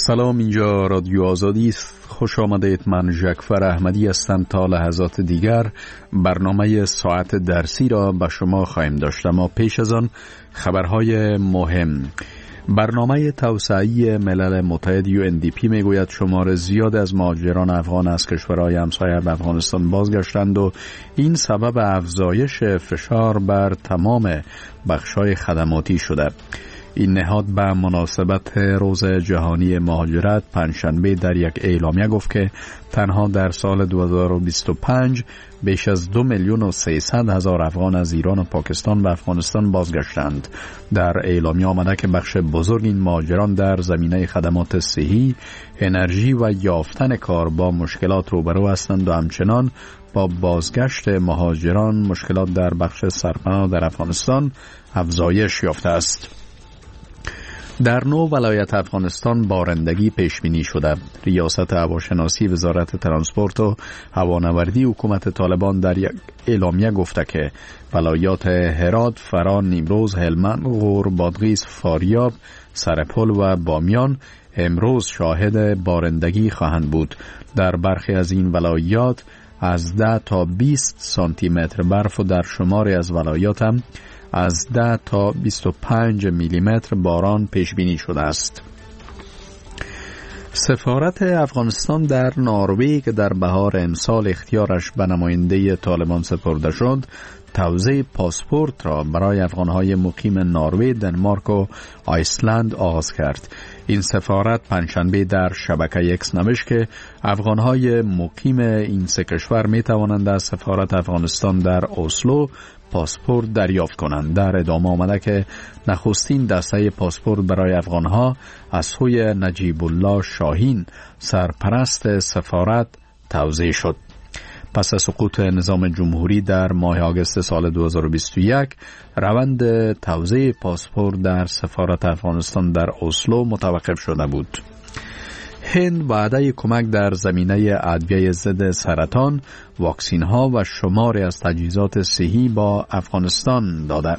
سلام، اینجا رادیو آزادی است. خوش آمدید. من ژکفر احمدی هستم. تا لحظات دیگر برنامه ساعت درسی را به شما خواهیم داشت، اما پیش از آن خبرهای مهم. برنامه توسعه‌ای ملل متحد UNDP میگوید شمار زیاد از مهاجران افغان از کشورهای همسایه به افغانستان بازگشتند و این سبب افزایش فشار بر تمام بخش‌های خدماتی شده. این نهاد به مناسبت روز جهانی مهاجرت پنجشنبه در یک اعلامیه گفت که تنها در سال 2025 بیش از 2,300,000 افغان از ایران و پاکستان به افغانستان بازگشتند. در اعلامیه آمده که بخش بزرگ این مهاجران در زمینه خدمات صحی، انرژی و یافتن کار با مشکلات روبرو هستند و همچنان با بازگشت مهاجران مشکلات در بخش سرپناه در افغانستان افزایش یافته است. در 9 ولایت افغانستان بارندگی پیش بینی شده. ریاست هواشناسی وزارت ترانسپورت و هوانوردی حکومت طالبان در یک اعلامیه گفته که ولایات هرات، فران، نیمروز، هلمند، غور، بادغیس، فاریاب، سرپل و بامیان امروز شاهد بارندگی خواهند بود. در برخی از این ولایات از 10 تا 20 سانتی متر برف و در شماری از ولایات هم از 10 تا 25 میلیمتر باران پیش بینی شده است. سفارت افغانستان در نروژ که در بهار امسال اختیارش به نماینده طالبان سپرده شد، توزیع پاسپورت را برای افغانهای مقیم نروژ، دنمارک و آیسلند آغاز کرد. این سفارت پنجشنبه در شبکه اکس نوشت که افغانهای مقیم این سه کشور می توانند از سفارت افغانستان در اسلو پاسپورت دریافت کنند. در ادامه آمده که نخستین دسته پاسپورت برای افغانها از سوی نجیب الله شاهین سرپرست سفارت توزیع شد. پس از سقوط نظام جمهوری در ماه آگوست سال 2021 روند توزیع پاسپورت در سفارت افغانستان در اسلو متوقف شده بود. هند وعده کمک در زمینه ادویه ضد سرطان، واکسین ها و شماری از تجهیزات صحی با افغانستان داده.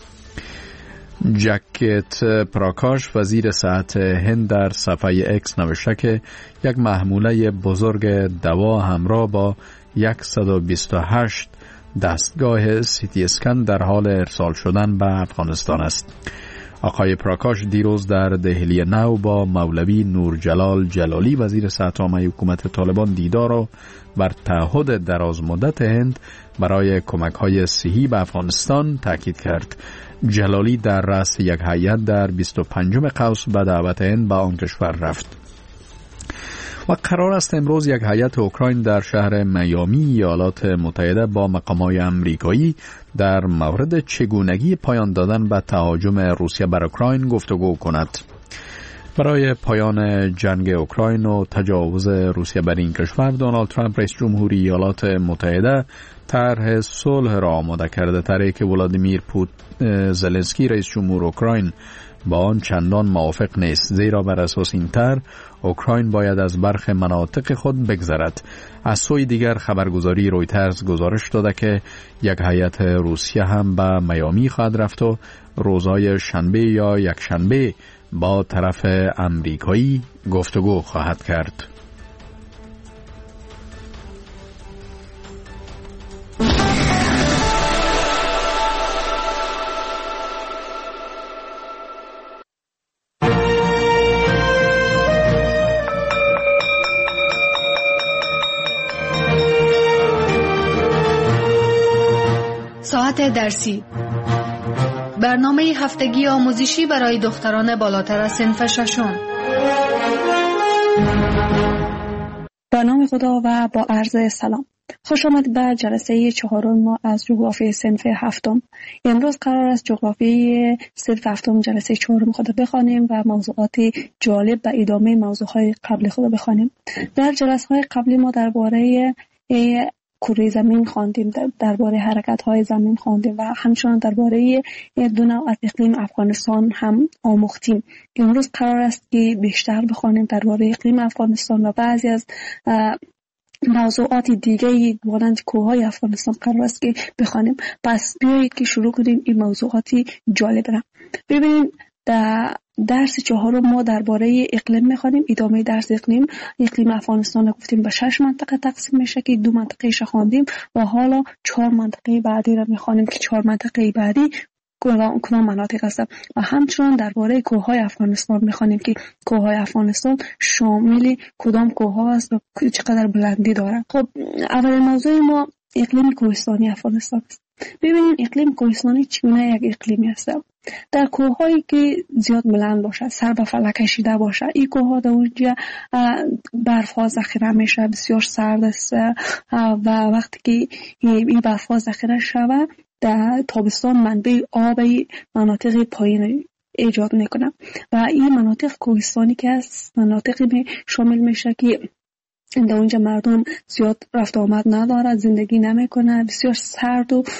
جگت پراکاش وزیر صحت هند در صفحه اکس نوشته که یک محموله بزرگ دوا همراه با 128 دستگاه سیتی اسکن در حال ارسال شدن به افغانستان است. آقای پراکاش دیروز در دهلی نو با مولوی نورجلال جلالی وزیر صحت عامه حکومت طالبان دیدار و بر تعهد دراز مدت هند برای کمک‌های صحی به افغانستان تاکید کرد. جلالی در رأس یک هیئت در 25 قوس به دعوت هند به آن کشور رفت. و قرار است امروز یک هیئت اوکراین در شهر میامی ایالات متحده با مقام‌های آمریکایی در مورد چگونگی پایان دادن به تهاجم روسیه بر اوکراین گفتگو کند. برای پایان جنگ اوکراین و تجاوز روسیه بر این کشور، دونالد ترامپ رئیس جمهوری ایالات متحده طرح صلح را آماده کرده، طرحی که ولادیمیر زلنسکی رئیس جمهور اوکراین با آن چندان موافق نیست، زیرا بر اساس این طرح اوکراین باید از برخی مناطق خود بگذرد. از سوی دیگر خبرگزاری رویترز گزارش داده که یک هیئت روسیه هم به میامی خواهد رفت و روزهای شنبه یا یکشنبه با طرف امریکایی گفتگو خواهد کرد. ساعت درسی، برنامه هفتگی آموزشی برای دختران بالاتر از صنف ششم. به نام خدا و با عرض سلام. خوش آمد به جلسه 4 ما از جغرافی صنف هفتم. امروز قرار است جغرافی صنف هفتم جلسه 4 خود بخوانیم و موضوعات جالب به ادامه موضوعهای قبل خود بخوانیم. در جلسه‌های قبلی ما درباره کره زمین خواندیم، درباره حرکت‌های زمین خواندیم و همچنان درباره دو نوع از اقلیم افغانستان هم آموختیم. امروز قرار است که بیشتر بخوانیم درباره اقلیم افغانستان و بعضی از موضوعات دیگه مانند کوههای افغانستان قرار است که بخوانیم. پس بیایید که شروع کنیم این موضوعاتی جالب را. ببینیم در درس 4 ما درباره اقلیم می‌خوانیم. ادامه درس اقلیم افغانستان رو گفتیم به 6 منطقه تقسیم میشه که 2 منطقه‌اش خواندیم و حالا 4 منطقه بعدی رو می‌خوانیم که 4 منطقه بعدی کدام مناطق هستند و همچنین درباره کوههای افغانستان می‌خوانیم که کوههای افغانستان شامل کدام کوه‌ها است و چقدر بلندی دارند. خب اولین موضوع ما اقلیم کوهستانی افغانستان است. ببینید اقلیم کوهستانی چگونه یک اقلیمی است. در کوه‌هایی که زیاد بلند باشه، سر به فلک کشیده باشه، این کوه‌ها در اونجا برف‌ها ذخیره میشه، بسیار سرد است و وقتی که این برف‌ها ذخیره شود در تابستان منبع آب مناطق پایین ایجاد میکنه و این مناطق کوهستانی که است مناطقی شامل میشه که در اونجا مردم زیاد رفت آمد نداره، زندگی نمیکنه، بسیار سرد و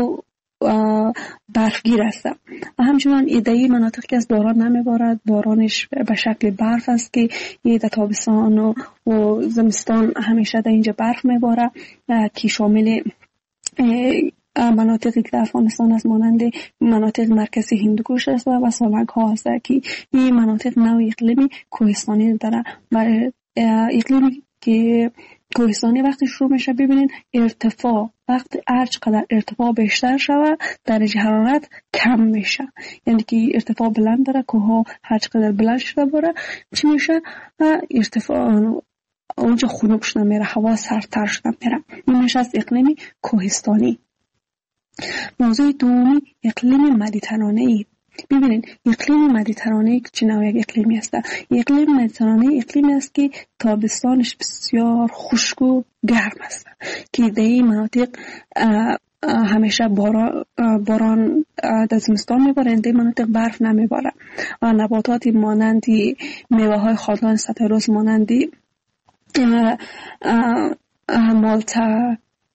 برفگیر است و همچنان ایدهی مناطق که از باران نمیبارد، بارانش به شکل برف است که در تابستان و زمستان همیشه در اینجا برف میباره که شامل مناطقی که در افغانستان است مانند مناطق مرکزی هندوکش است و سالنگ ها است که این مناطق نوع اقلیمی کوهستانی داره. برای اقلیمی که کوهستانی وقتی شروع میشه ببینید ارتفاع وقتی هر چقدر ارتفاع بیشتر شود درجه حرارت کم میشه، یعنی که ارتفاع بلند داره کوه هر چقدر بلند شده بره چی میشه ارتفاع اونجا خنک شده میره، هوا سردتر شده میره. این میشه از اقلیمی کوهستانی. موضوع دومی اقلیم مدیترانه‌ای. ببینید اقلیم مدیترانه‌ای چه نوع اقلیمی است؟ اقلیم مدیترانه‌ای اقلیمی است که تابستانش بسیار خشک و گرم است که در این مناطق همیشه باران در زمستان میباره، در مناطق برف نمیباره و نباتات مانند میوه‌های خالدان ستروس مانند مالتا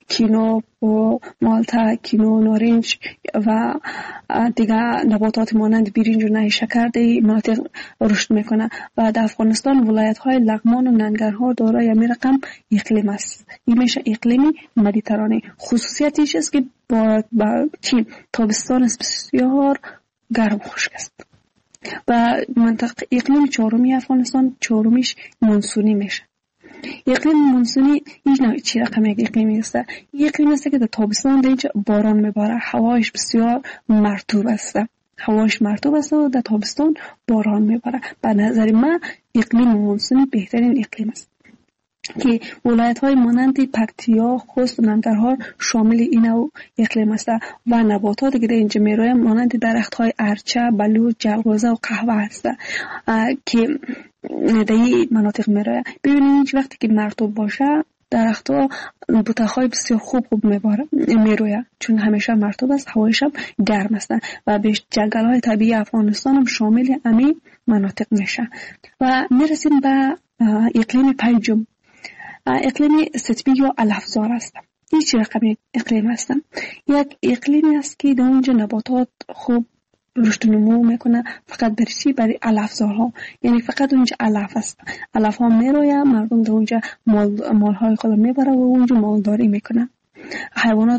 کینو نارنج و دیگر نباتات مانند برنج و نیشکر در مناطق رشد میکنه و در افغانستان ولایت‌های لغمان و ننگرهار دارای همین رقم اقلیم است. این میشه اقلیمی مدیترانه. خصوصیتش است که با تابستان بسیار گرم و خشک است و منطقه اقلیم چهارمی افغانستان چهارمیش مونسونی میشه. اقلیم مونسونی هیچ نوع چی رقم اقلیمی است. اقلیم است که در تابستان در اینجا باران میباره، هوایش بسیار مرطوب است و در تابستان باران میباره. به نظر من اقلیم مونسونی بهترین اقلیم است که ولایت‌های مانند پکتیا، خوست و ننگرهار شامل این نوع اقلیم است و نباتاتی که در اینجا میرویم مانند درخت‌های ارچه، بلوط، جلغوزه و قهوه است که در این مناطق میرویم. ببینید وقتی که مرطوب باشه درخت‌ها بوته‌های بسیار خوب میروید چون همیشه مرطوب است، هوایش هم گرم است و به جنگل‌های طبیعی افغانستان هم شامل همین مناطق میشه. و میرسیم به اقلیم پنجم، اقلیم ستبی یا علفزار است. این چه رقمی اقلیم است؟ یک اقلیمی است که در اونجا نباتات خوب رشد و نمو میکنه فقط برای علفزارها، یعنی فقط اونجا علف است، علف ها میروید، مردم در اونجا مالهای خود میبره و اونجا مالداری میکنه. حیوانات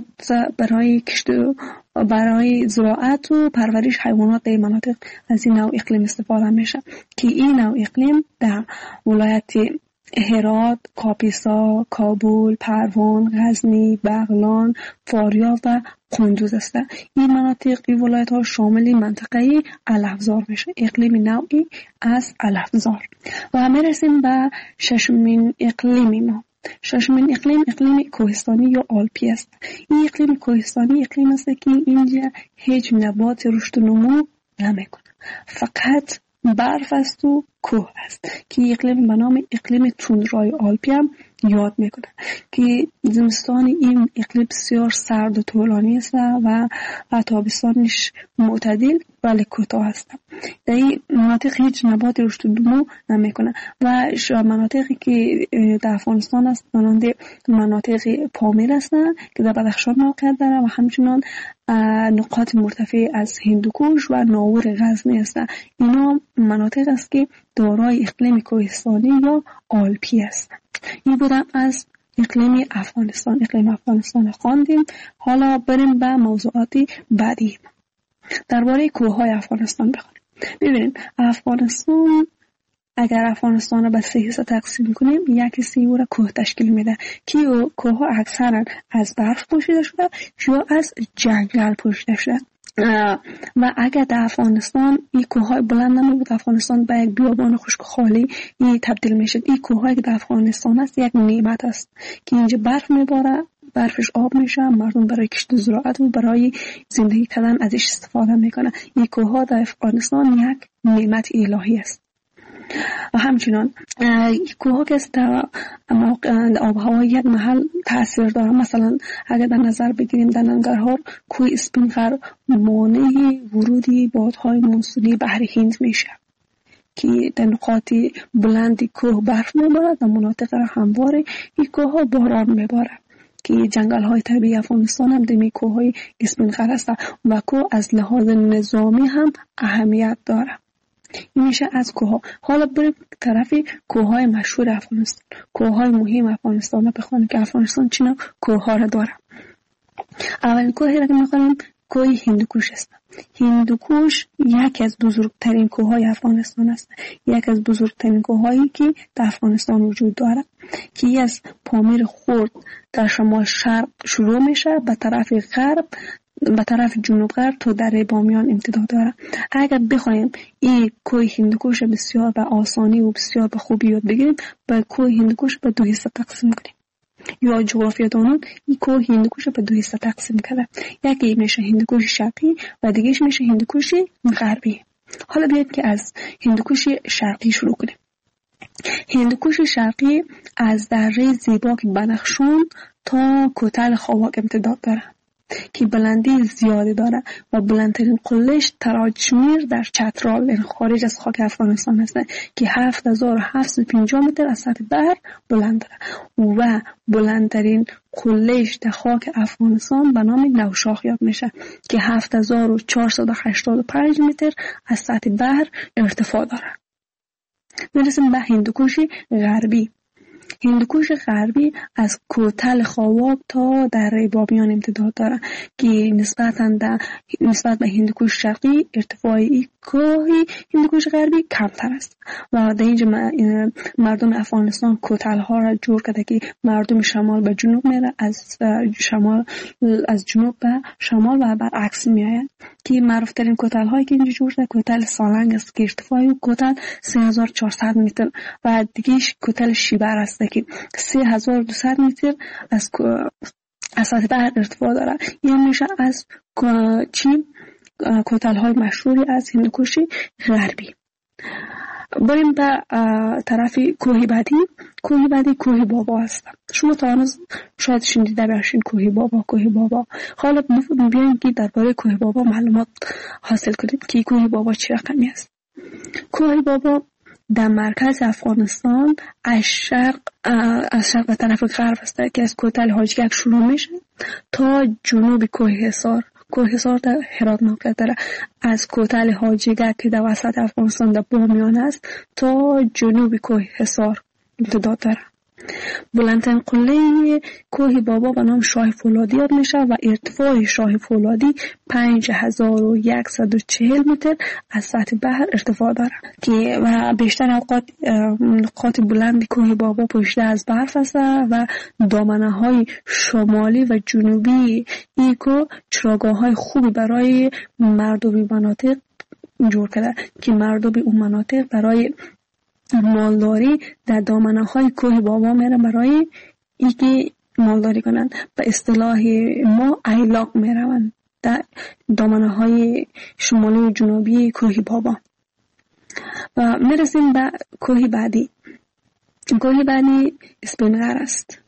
برای زراعت و پرورش حیوانات در مناطق از این نوع اقلیم استفاده میشه که این نوع اقلیم در ولایت هرات، کاپیسا، کابل، پروان، غزنی، بغلان، فاریاب و قندوز است. این مناطق این ولایت ها شامل منطقه علفزار میشه، اقلیم نوعی از علفزار. و میرسیم به ششمین اقلیم ما. ششمین اقلیم کوهستانی یا آلپی است. این اقلیم کوهستانی اقلیم است که اینجا هیچ نبات رشد و نمو نمیکنه، فقط برف است و کوه است که اقلیم به نام اقلیم توندرای آلپی هم یاد میکنه که زمستان این اقلیم بسیار سرد و طولانی است و تابستانش معتدل ولی کوتاه است. در این مناطق هیچ نبات رشد و نمو نمیکنه و مناطقی که در افغانستان است مانند مناطق پامیر هستند که در بدخشان موقعیت داره و همچنان نقاط مرتفع از هندوکش و ناور غزنی هستند. اینا مناطق است که دارای اقلیم کوهستانی یا آلپی است. این بودم از اقلیم افغانستان خواندیم. حالا بریم به موضوعات بعدی. درباره کوههای افغانستان بخونیم. ببینید افغانستان، اگر افغانستان رو به 3 حصه تقسیم کنیم، یک حصه او را کوه تشکیل میده که کوه ها اکثرا از برف پوشیده شده یا از جنگل پوشیده شده. و اگر در افغانستان این کوه های بلند نبود، افغانستان به یک بیابان خشک خالی تبدیل میشه. این کوه هایی که در افغانستان است یک نعمت است که اینجا برف میباره، برفش آب میشه، مردم برای کشت زراعت و برای زندگی کردن ازش استفاده میکنه. این کوه ها در افغانستان یک نعمت الهی است. و همچنان کوه ها که در آب هوا یک محل تاثیر داره. مثلا اگر در نظر بگیریم در ننگرهار کوه اسپینغر مانع ورودی بادهای مونسونی بحر هند میشه که در نقاط بلندی کوه برف میباره، در مناطق همواره این کوه ها باران میباره که جنگل های طبیعی افغانستان هم دمی کوه های اسپینغر هست و کوه از لحاظ نظامی هم اهمیت داره. این میشه از کوه. حالا بریم طرف کوه های مشهور افغانستان، کوه های مهم افغانستان رو بخونیم که افغانستان چینا کوه ها را داره. اولین کوهی را که میخوانیم کوه هندوکوش است. هندوکوش یکی از بزرگترین کوه های افغانستان است، یکی از بزرگترین کوه هایی که در افغانستان وجود داره که از پامیر خرد در شمال شرق شروع میشه به طرف غرب، به طرف جنوب غرب تا دره بامیان امتداد داره. اگر بخوایم این کوه هندوکوش بسیار به آسانی و بسیار به خوبی یاد بگیریم، به کوه هندوکوش به 2 حصه تقسیم کنیم. یا جغرافیادانان این کوه هندوکوش به 2 حصه تقسیم کرده. یکی میشه هندوکوش شرقی و دیگهش میشه هندوکوش غربی. حالا بیاید که از هندوکوش شرقی شروع کنیم. هندوکوش شرقی از دره زیباک بنفشون تا کوتل خواک امتداد داره که بلندی زیادی داره و بلندترین قلهش تراجمیر در چترال، یعنی خارج از خاک افغانستان هست که 7750 متر از سطح بحر بلند داره و بلندترین قلهش در خاک افغانستان به نام نوشاخ یاد میشه که 7485 متر از سطح بحر ارتفاع داره. میرسیم به هندوکوش غربی. هندوکوش غربی از کوتل خواک تا دره بامیان امتداد داره که نسبت به هندوکوش شرقی ارتفاعی کوه هندوکوش غربی کمتر است و در اینجا مردم افغانستان کوتل ها را جور کرده که مردم شمال به جنوب میره، از جنوب به شمال و برعکس میآیند که معروف ترین کوتل هایی که اینجا جور شده کوتل سالنگ است که ارتفاعی کوتل 3400 متر و دیگه کوتل شیبر است که 3200 متر از سطح بحر ارتفاع داره. این میشه از کوتل های مشهوری از هندوکوش غربی. بریم به طرف کوه بعدی. کوه بابا است. شما تا هنوز شاید شنیده باشین کوه بابا. حالا بیایم که درباره کوه بابا معلومات حاصل کنیم که کوه بابا چه رقمی است. کوه بابا در مرکز افغانستان از شرق به طرف غرب است که از کوتل حاجگک شروع میشه تا جنوب کوه حصار در هرات موقع داره. از کوتل حاجگک که در وسط افغانستان در بامیان است تا جنوب کوه حصار امتداد داره. بلندترین قله کوه بابا به نام شاه فولادی یاد میشه و ارتفاع شاه فولادی 5140 متر از سطح بحر ارتفاع داره که و بیشتر اوقات نقاط بلند کوه بابا پوشیده از برف است و دامنه های شمالی و جنوبی این کوه چراگاه های خوبی برای مردم مناطق جور کرده که مردم اون مناطق برای مالداری در دامنه های کوه بابا میرن برای اینکه مالداری کنند. به اصطلاح ما ایلاق میروند در دامنه های شمالی و جنوبی کوه بابا. و میرسیم به کوه بعدی. کوه بعدی اسپینغر است.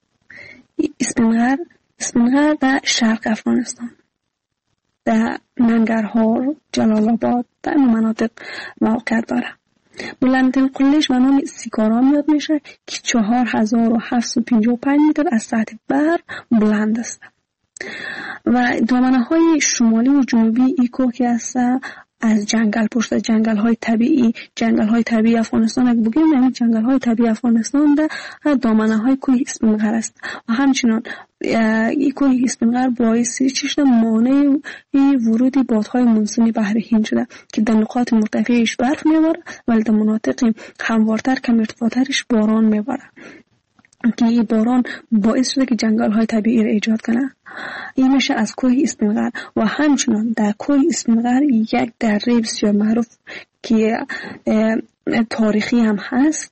اسپینغر در شرق افغانستان، در ننگرهار، جلال آباد، در مناطق موقعیت داره. بلندترین قلهش به نام سیکارام یاد میشه که 4755 متر از سطح بحر بلند است و دامنه های شمالی و جنوبی این کوه که است از جنگل پشت جنگل های طبیعی افغانستان اگه بگیم، یعنی جنگل های طبیعی افغانستان در دامنه های کوه اسفندقر است و همچنان این کوه اسفندقر باعث چشم مانع ورود بادهای مونسونی بحر هند شده که در نقاط مرتفعش برف میباره ولی در مناطق هموارتر کم ارتفاعترش باران میباره که این باران باعث شده که جنگل های طبیعی را ایجاد کنه. این میشه از کوه اسفندقر. و همچنان در کوه اسفندقر یک دره بسیار معروف که تاریخی هم هست،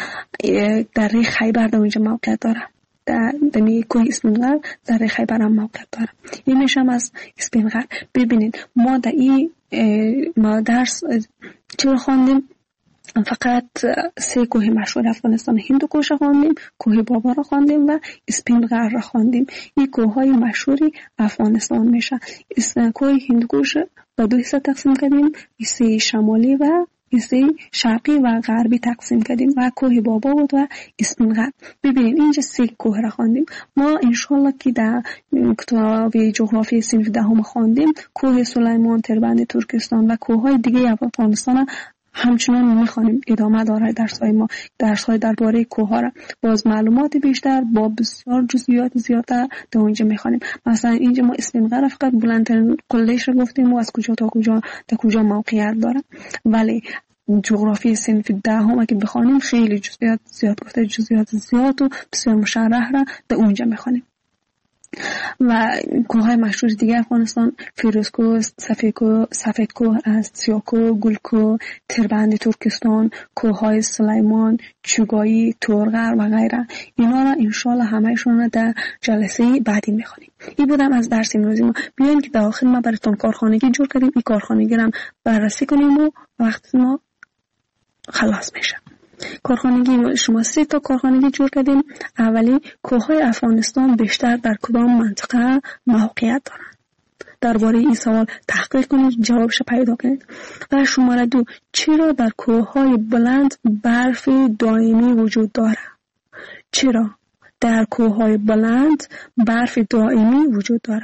دره خیبر در اونجا موقعیت داره. در کوه اسفندقر دره خیبر هم موقعیت داره. این میشه از اسفندقر. ببینید ما در این درس چرا خواندیم؟ فقط 3 کوه مشهور افغانستان، هندوکش خواندیم، کوه بابا را خواندیم و اسفندقر را خواندیم. این کوههای مشهوری افغانستان میشه. کوه هندوکش به 2 حصه تقسیم کردیم، حصه شمالی و حصه شرقی و غربی تقسیم کردیم و کوه بابا بود و اسفندقر. ببینید اینجا 3 کوه را خواندیم. ما انشالله که در کتاب جغرافی صنف دهم خواندیم کوه سلیمان، تربند ترکستان و کوههای دیگه افغانستان همچنان میخوانیم. ادامه داره درس‌های درباره کوه‌ها را باز معلومات بیشتر با بسیار جزئیات زیادتر در اونجا میخوانیم. مثلا اینجا ما اسفندقر فقط بلندترین قله‌اش رو گفتیم و از کجا تا کجا موقعیت داره، ولی جغرافی صنف دهم که بخوانیم خیلی جزئیات زیاد و بسیار مشرح را در اونجا میخوانیم. و کوههای مشهور دیگه افغانستان فیروزکوه، سفیدکوه است، سیاکوه، گلکوه، تربند ترکستان، کوههای سلیمان، چوگایی، تورغر و غیره. اینا را انشالله همهشون در جلسه بعدی میخوانیم. این بودم از درس امروزی ما. بیاین که در آخر ما براتون کارخانگی جور کردیم. این کارخانگی را بررسی کنیم و وقت ما خلاص میشه. کارخانگی شما 3 تا کارخانگی جور کردیم. اولی کوههای افغانستان بیشتر در کدام منطقه موقعیت دارند؟ درباره این سوال تحقیق کنید، جوابش پیدا کنید. و شماره 2 چرا در کوههای بلند برف دائمی وجود داره؟ چرا در کوههای بلند برف دائمی وجود داره؟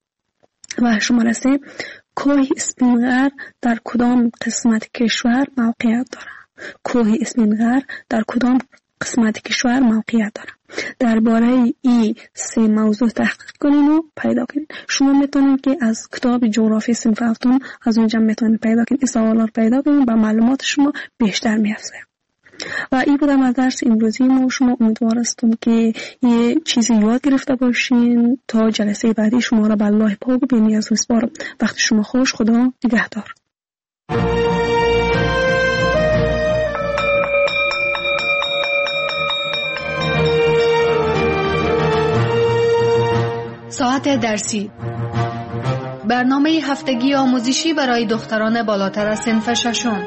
و شماره 3 کوه اسفندقر در کدام قسمت کشور موقعیت داره؟ کوه اسفندقر در کدام قسمت کشور موقعیت داره؟ درباره این 3 موضوع تحقیق کنین و پیدا کنین. شما میتونید که از کتاب جغرافی صنف هفتم از اونجا میتونید پیدا کنین. این سوالا رو پیدا کنین و معلومات شما بیشتر میافزه. و این بودم از درس امروزی ما. شما امیدوار هستم که یه چیزی یاد گرفته باشین. تا جلسه بعدی شما را به الله پاک و بی‌نیاز میسپارم. وقت شما خوش. خدا نگهدار. ساعت درسی، برنامه هفتگی آموزشی برای دختران بالاتر از صنف ششم.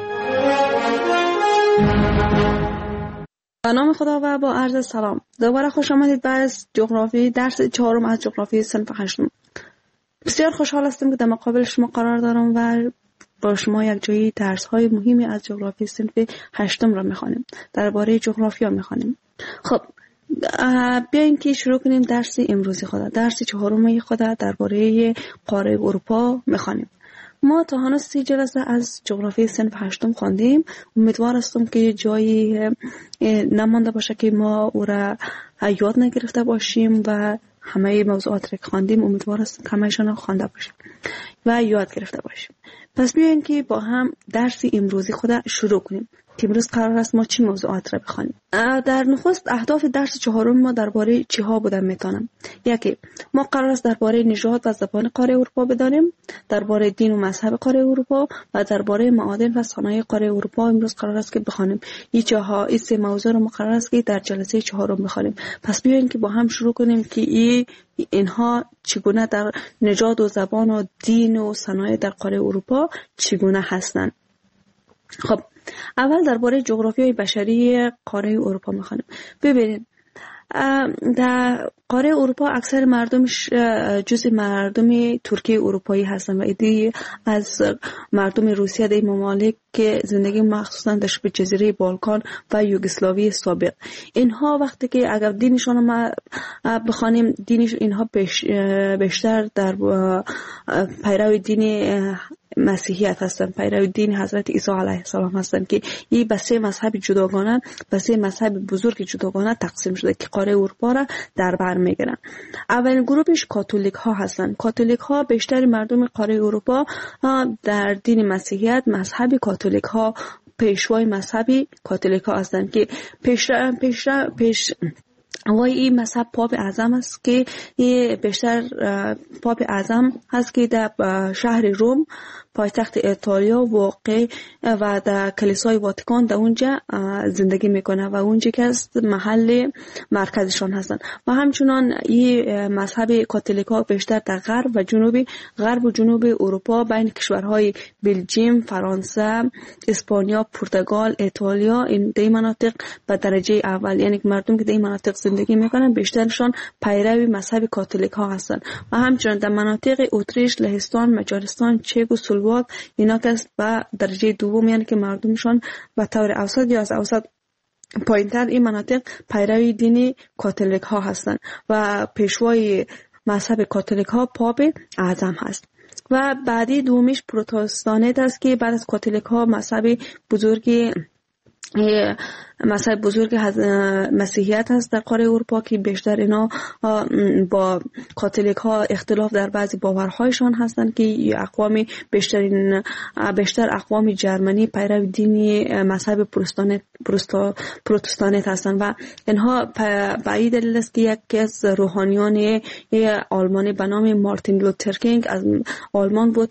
به نام خدا و با عرض سلام. دوباره خوش آمدید بعد از جغرافی درس 4 از جغرافی صنف 8. بسیار خوشحال هستم که در مقابل شما قرار دارم و با شما یک جایی درس‌های مهمی از جغرافی صنف 8 را می‌خوانیم. درباره جغرافیا می‌خوانیم. خب بیاین که شروع کنیم درس امروزی خود. درس 4 خود درباره قاره اروپا می‌خوانیم. ما تا هنوز 30 جلسه از جغرافی صنف 8 خواندیم. امیدوار هستم که جایی نمانده باشه که ما او را یاد نگرفته باشیم و همه موضوعات را که خواندیم امیدوار هستم که همه‌شان خوانده باشیم و یاد گرفته باشیم. پس بیاین که با هم درس امروزی خود شروع کنیم. که امروز قرار است ما چی موضوعات را بخوانیم. در نخست اهداف درس 4 ما درباره چی ها بودن میتونم. یکی ما قرار است درباره نژاد و زبان قاره اروپا بدانیم، درباره دین و مذهب قاره اروپا و درباره معادن و صنایع قاره اروپا امروز قرار است که بخوانیم. این 3 موضوع رو ما قرار است که در جلسه 4 بخوانیم. پس بیاین که با هم شروع کنیم که اینها چگونه در نژاد و زبان و دین و صنایع در قاره اروپا چگونه هستند. خب اول درباره جغرافیای بشری قاره اروپا می‌خوانیم. ببینید در قاره اروپا اکثر مردمش جزء مردم ترکیه اروپایی هستن و ایده از مردم روسیه در ممالک که زندگی مخصوصا در شبه جزیره بالکان و یوگسلاوی سابق. اینها وقتی که اگر دینشون ما بخوانیم دینش اینها بیشتر در پیرو دین مسیحیت هستند، پیرو دین حضرت عیسی علیه السلام هستند که این به 3 مذهب جداگانه، به 3 مذهب بزرگ جداگانه تقسیم شده که قاره اروپا را در بر میگیرن. اولین گروهش کاتولیک ها هستند. کاتولیک ها بیشتر مردم قاره اروپا در دین مسیحیت مذهب کاتولیک ها پیشوای مذهبی کاتولیک ها هستند که پیش وای این مذهب پاپ اعظم است که بیشتر پاپ اعظم هست که در شهر روم پایتخت ایتالیا واقع و در کلیسای واتیکان در اونجا زندگی میکنه و اونجا که است محل مرکزشان هستند. و همچنان این مذهب کاتولیکا بیشتر در غرب و جنوب اروپا بین کشورهای بلژیم، فرانسه، اسپانیا، پرتغال، ایتالیا این دی مناطق به درجه اول، یعنی مردم که در مناطق زندگی میکنن بیشترشان پیروی مذهب کاتولیکا هستند. و همچنان در مناطق اتریش، لهستان، مجارستان، چک و سلواک اینا که به درجه دوم، یعنی که مردمشان به طور اوسط یا از اوسط پایینتر این مناطق پیروی دین کاتولیک ها هستند و پیشوای مذهب کاتولیک ها پاپ اعظم هست. و بعدی دومیش پروتستانت است که بعد از کاتولیک ها مذهب بزرگ مسیحیت هست در قاره اروپا که بیشتر اینا با کاتولیک ها اختلاف در بعضی باورهایشان هستند که بیشتر اقوام جرمنی پیرو دینی مذهب پروتستانت هستند و اینها به این دلیل است که یکی از روحانیان آلمانی به نام مارتین لوتر کینگ از آلمان بود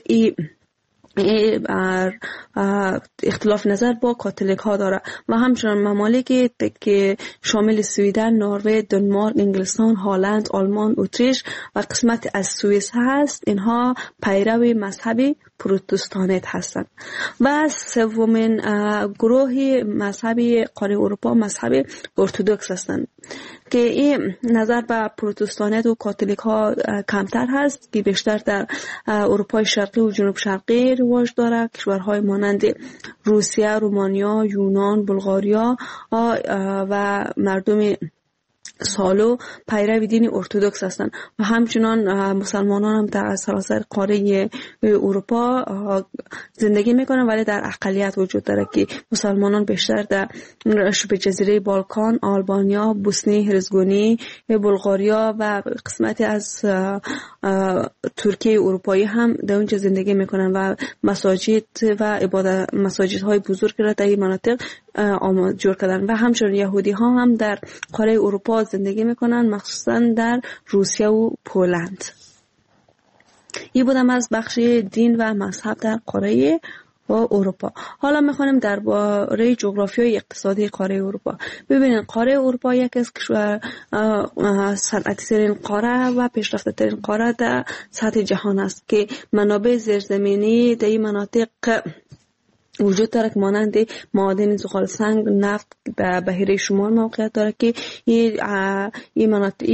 اختلاف نظر با کاتولیک ها داره و همچنان ممالکی که شامل سویدن، نروژ، دانمارک، انگلستان، هلند، آلمان، اتریش و قسمت از سوئیس هست اینها پیرو مذهب پروتستانت هستند. و سومین گروه مذهبی قاره اروپا مذهب ارتدوکس هستند که این نظر به پروتستانت و کاتولیک ها کمتر هست که بیشتر در اروپای شرقی و جنوب شرقی رواج داره. کشورهای مانند روسیه، رومانیا، یونان، بلغاریا و مردم سالو پیرو دین ارتدوکس هستند و همچنان مسلمانان هم در سراسر قاره اروپا زندگی میکنن، ولی در اقلیت وجود داره که مسلمانان بیشتر در شبه جزیره بالکان، آلبانیا، بوسنی هرزگونی، بلغاریا و قسمتی از ترکیه اروپایی هم در اونجا زندگی میکنن و مساجدهای بزرگ را در این مناطق جور کردن. و همچنین یهودی ها هم در قاره اروپا زندگی میکنن، مخصوصا در روسیه و پولند. این بودم از بخش دین و مذهب در قاره اروپا. حالا میخوانیم درباره جغرافیای اقتصادی قاره اروپا. ببینید قاره اروپا یکی از صنعتی ترین قاره و پیشرفته ترین قاره در سطح جهان است که منابع زیرزمینی در این مناطق وجود داره که مانند معادن زغال سنگ، نفت در بحیره شمال موقعیت داره که این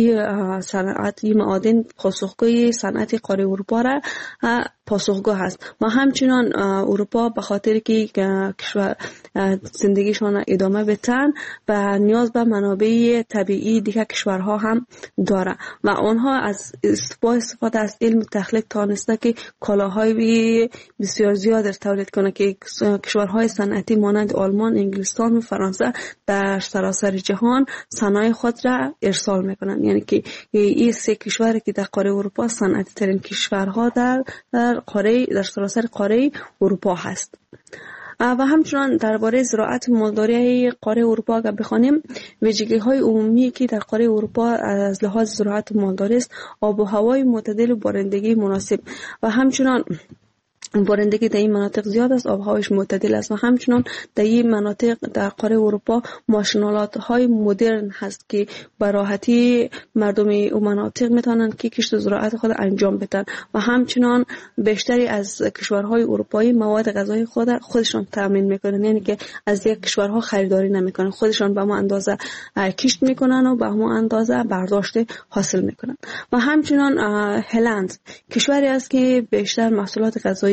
معادن پاسخگوی صنعت قاره اروپا را پاسخگو هست. و همچنان اروپا به خاطر که کشور زندگیشان ادامه بدن و نیاز به منابع طبیعی دیگه کشورها هم داره و آنها از استفاده از علم تخلیق تانسته که کالاهای بسیار زیاد تولید کنه که کشورهای صنعتی مانند آلمان، انگلستان و فرانسه در سراسر جهان صنایع خود را ارسال میکنن. یعنی که این 3 کشوری که در قاره اروپا صنعتی ترین کشورها در سراسر قاره اروپا هست. و همچنان درباره زراعت مالداری قاره اروپا اگر بخوانیم، ویژگی‌های عمومی که در قاره اروپا از لحاظ زراعت مالداری است آب و هوای معتدل و بارندگی مناسب و همچنان بارندگی در این مناطق زیاد است، آب و هوایش معتدل است و همچنان در این مناطق در قاره اروپا ماشین‌آلات های مدرن هست که به راحتی مردم این مناطق میتونن که کشت و زراعت خود انجام بدن و همچنان بیشتری از کشورهای اروپایی مواد غذایی خودشان تامین میکنن، یعنی که از یک کشورها خریداری نمیکنن، خودشان به همون اندازه کشت میکنن و به همون اندازه برداشت حاصل میکنن. و همچنان هلند کشوری است که بیشتر محصولات غذایی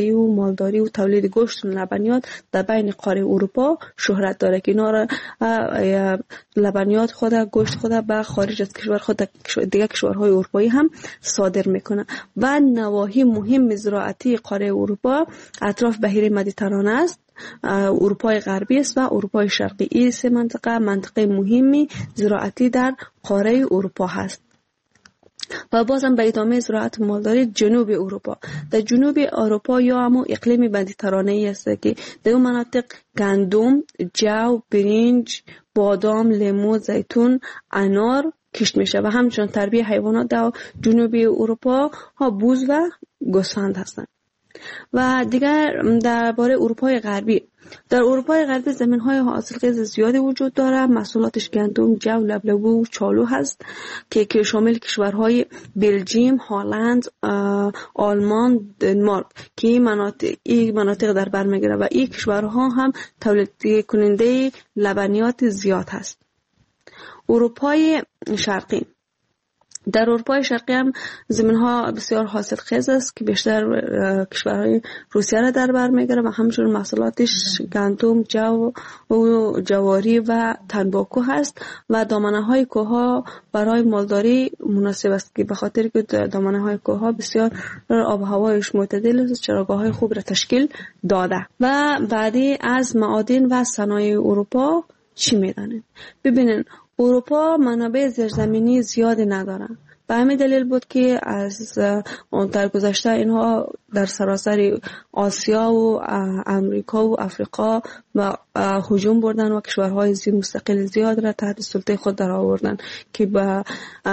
صنایع و مالداری و تولید گوشت و لبنیات در بین قاره اروپا شهرت داره که اینا را لبنیات خود، گوشت خود به خارج از کشور خود دیگه کشورهای اروپایی هم صادر میکنه. و نواحی مهم زراعتی قاره اروپا اطراف بحیره مدیترانه است، اروپای غربی است و اروپای شرقی. این سه منطقه مهمی زراعتی در قاره اروپا هست. و بازم به ادامه زراعت مالداری جنوب اروپا. در جنوب اروپا یا همون اقلیم مدیترانه‌ای است که در اون مناطق گندم، جو، برنج، بادام، لیمو، زیتون، انار کشت میشه و همچنین تربیت حیوانات در جنوب اروپا ها بوز و گوسفند هستند. و دیگر درباره اروپای غربی، در اروپای غربی زمین‌های حاصلخیز زیادی وجود داره. محصولاتش گندم، جو، لبلبو و چالو هست که شامل کشورهای بلژیم، هلند، آلمان، دنمارک که این مناطق در بر میگیره و این کشورها هم تولید کننده لبنیات زیاد هست. اروپای شرقی، در اروپای شرقی هم زمین‌ها بسیار حاصلخیز است که بیشتر کشورهای روسیه را در بر میگیره و همچنین محصولاتش گندم، جو و جواری و تنباکو هست و دامنه‌های کوه‌ها برای مالداری مناسب است که به خاطر که دامنه‌های کوه‌ها بسیار آب و هوایش معتدل است، چراگاه‌های خوب را تشکیل داده. و بعدی از معادن و صنایع اروپا چی میدانید؟ ببینید اروپا منابع زیرزمینی زیادی نداره. به همین دلیل بود که از در گذشته اینها در سراسر آسیا و امریکا و افریقا و هجوم بردن و کشورهای زیر مستقل زیاد را تحت سلطه خود در آوردن که با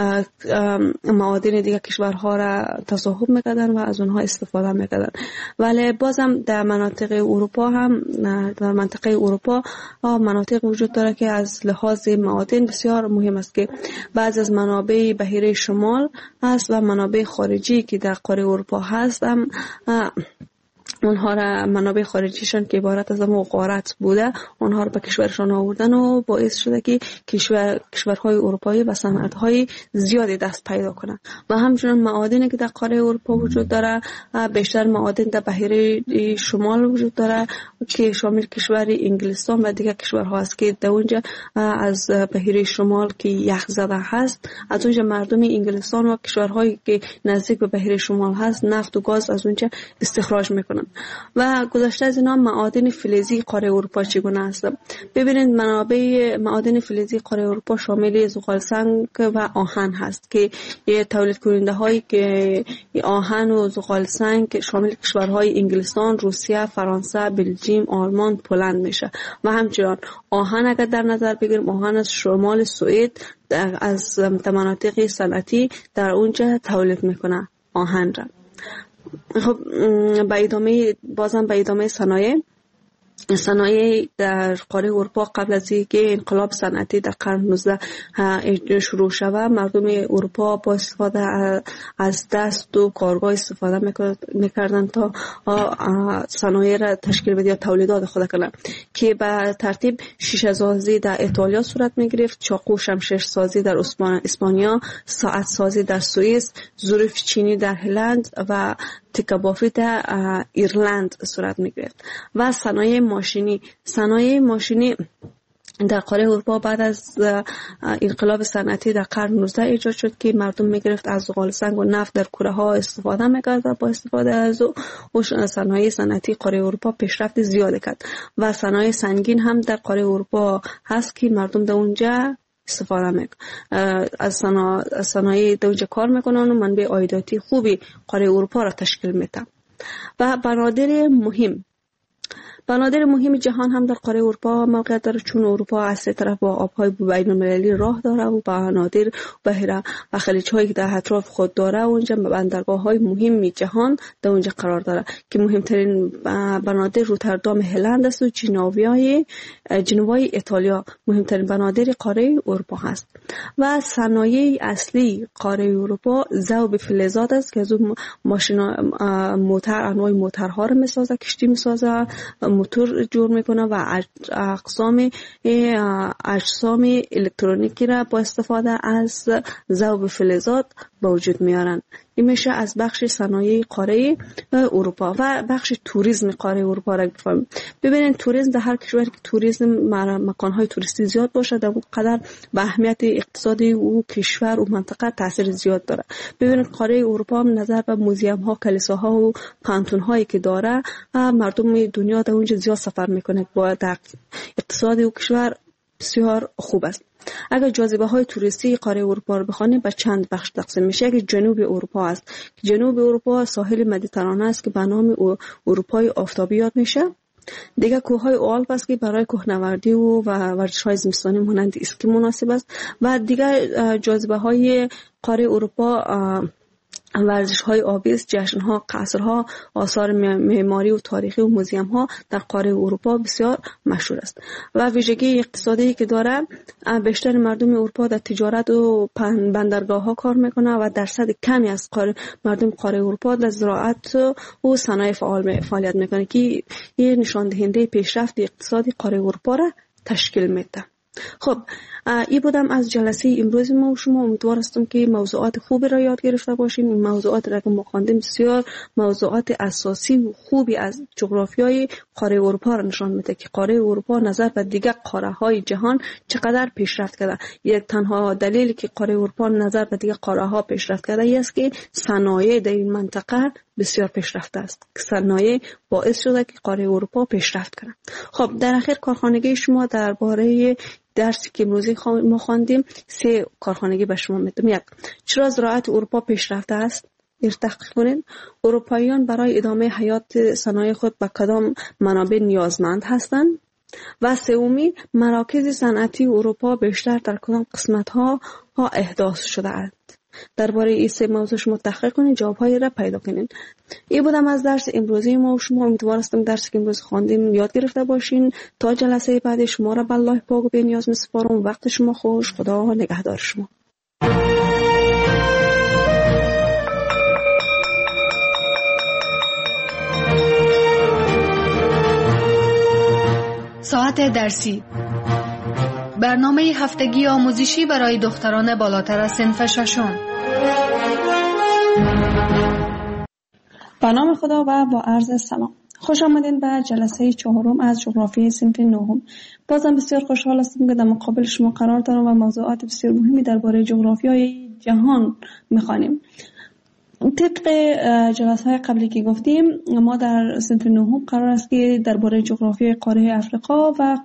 معادن دیگر کشورها را تصاحب میکردن و از اونها استفاده میکردن. ولی بازم در مناطق اروپا هم در منطقه اروپا مناطق وجود داره که از لحاظ معادن بسیار مهم است که بعض از منابع بحیره شمال هست و منابع خارجی که در قاره اروپا هست هم اونها را منابع خارجیشان که عبارت از غارت بوده اونها را به کشورشان آوردن و باعث شده که کشورهای اروپایی و صنعت‌های زیادی دست پیدا کنند. و همچنین معادنی که در قاره اروپا وجود داره بیشتر معادن در بحیره شمال وجود داره که شامل کشور انگلستان و دیگر کشورها است که در اونجا از بحیره شمال که یخ زده هست از اونجا مردم انگلستان و کشورهایی که نزدیک به بحیره شمال هست نفت و گاز از اونجا استخراج میکنن. و گذشته از اینا معادن فلزی قاره اروپا چگونه است؟ ببینید منابع معادن فلزی قاره اروپا شامل زغال سنگ و آهن هست که تولید کننده هایی که آهن و زغال سنگ شامل کشورهای انگلستان، روسیه، فرانسه، بلژیم، آلمان، پولند میشه. و همچنین آهن اگر در نظر بگیریم آهن از شمال سوئد از مناطق صنعتی در اونجا تولید میکنه آهن را. خب بازم به ادامه صنایع در قاره اروپا قبل از اینکه انقلاب صنعتی در قرن 19 شروع شود مردم اروپا با استفاده از دست و کارگاه استفاده میکردن تا صنایع را تشکیل بده یا تولیدات خود کنند که به ترتیب شیشه سازی در ایتالیا صورت میگرفت، چاقو شمشیر سازی در اسپانیا، ساعت سازی در سوئیس، ظروف چینی در هلند و تکه بافی در ایرلند صورت میگرفت. و صنایع ماشینی در قاره اروپا بعد از انقلاب صنعتی در قرن 19 ایجاد شد که مردم میگرفت از زغال سنگ و نفت در کوره ها استفاده میکرد و با استفاده از او صنایع صنعتی قاره اروپا پیشرفت زیاد کرد. و صنایع سنگین هم در قاره اروپا هست که مردم در اونجا استفاده میکنن از صنایع در اونجا کار میکنن و منبع عایداتی خوبی قاره اروپا را تشکیل میده. و بنادر مهم جهان هم در قاره اروپا موقعیت داره چون اروپا از سه طرف با آبهای بین‌المللی راه داره و بنادر بحیره و خلیج‌هایی که در اطراف خود داره اونجا بندرگاه‌های مهم جهان در اونجا قرار داره که مهمترین بنادر روتردام هلند است و جنوای ایتالیا مهمترین بنادر قاره اروپا هست. و صنایع اصلی قاره اروپا ذوب فلزات است که از اون انواع موترها رو میسازه، کشتی میسازه، موتور جور میکنه و اجسام الکترونیکی را با استفاده از ذوب فلزات به وجود میارن این میشه از بخش صنایع قاره اروپا و بخش توریسم قاره اروپا را بفهمیم. ببینید توریسم در هر کشوری که توریسم مکان‌های توریستی زیاد باشه در اون قدر به اهمیت اقتصادی او کشور و منطقه تاثیر زیاد داره. ببینید قاره اروپا نظر به موزیم‌ها، کلیساها و پانتون‌هایی که داره مردم دنیا در اونجا زیاد سفر میکنه. با اقتصاد او کشور بسیار خوب است. اگر جاذبه های توریستی قاره اروپا رو بخوانیم به چند بخش تقسیم میشه. یکی جنوب اروپا است. جنوب اروپا ساحل مدیترانه است که به نام اروپای آفتابی یاد میشه. دیگه کوههای آلپ است که برای کوهنوردی و ورزش‌های زمستانی مانند اسکی مناسب است. و دیگه جاذبه های قاره اروپا ورزش‌های آبی است، جشن‌ها، قصرها، آثار معماری و تاریخی و موزیم‌ها در قاره اروپا بسیار مشهور است. و ویژگی اقتصادی که داره، بیشتر مردم اروپا در تجارت و بندرگاه‌ها کار میکنه و درصد کمی از مردم قاره اروپا در زراعت و صنایع فعالیت میکنه که این نشان دهنده پیشرفت اقتصادی قاره اروپا را تشکیل میده. خب این بودم از جلسه امروز ما و شما. امیدوار هستم که موضوعات خوبی را یاد گرفته باشین. این موضوعات را که ما خواندیم بسیار موضوعات اساسی و خوبی از جغرافیای قاره اروپا را نشان میده که قاره اروپا نظر به دیگر قاره های جهان چقدر پیشرفت کرده. یک تنها دلیلی که قاره اروپا نظر به دیگر قاره ها پیشرفت کرده است که صنایع در این منطقه بسیار پیشرفته است. صنایع باعث شده که قاره اروپا پیشرفت کنه. خب در اخر کارخانگی شما درباره درسی که امروزی ما خواندیم 3 کارخانگی به شما میدم. 1. چرا زراعت اروپا پیشرفته است؟ تحقیق کنید. اروپاییان برای ادامه حیات صنایع خود به کدام منابع نیازمند هستند؟ و 3. مراکز صنعتی اروپا بیشتر در کدام قسمت‌ها احداث شده است؟ درباره این 3 موضوع شما تحقیق کنید، جواب‌های را پیدا کنید. این بودم از درس امروزی ما و شما. امیدوار هستم درسی که امروز خواندیم یاد گرفته باشین. تا جلسه بعد شما را به الله پاک و بی‌نیاز می‌سپارم. وقت شما خوش. خدا نگهدار شما. ساعت درسی، برنامه هفتگی آموزشی برای دختران بالاتر از صنف 6. به نام خدا و با عرض سلام. خوش آمدین به جلسه 4 از جغرافیای صنف 9. بازم بسیار خوشحال هستم که در مقابل شما قرار دارم و موضوعات بسیار مهمی درباره جغرافیای جهان می‌خوانیم. طبق جلسه‌های قبلی که گفتیم ما در صنف 9 قرار است که درباره جغرافیای قاره افریقا و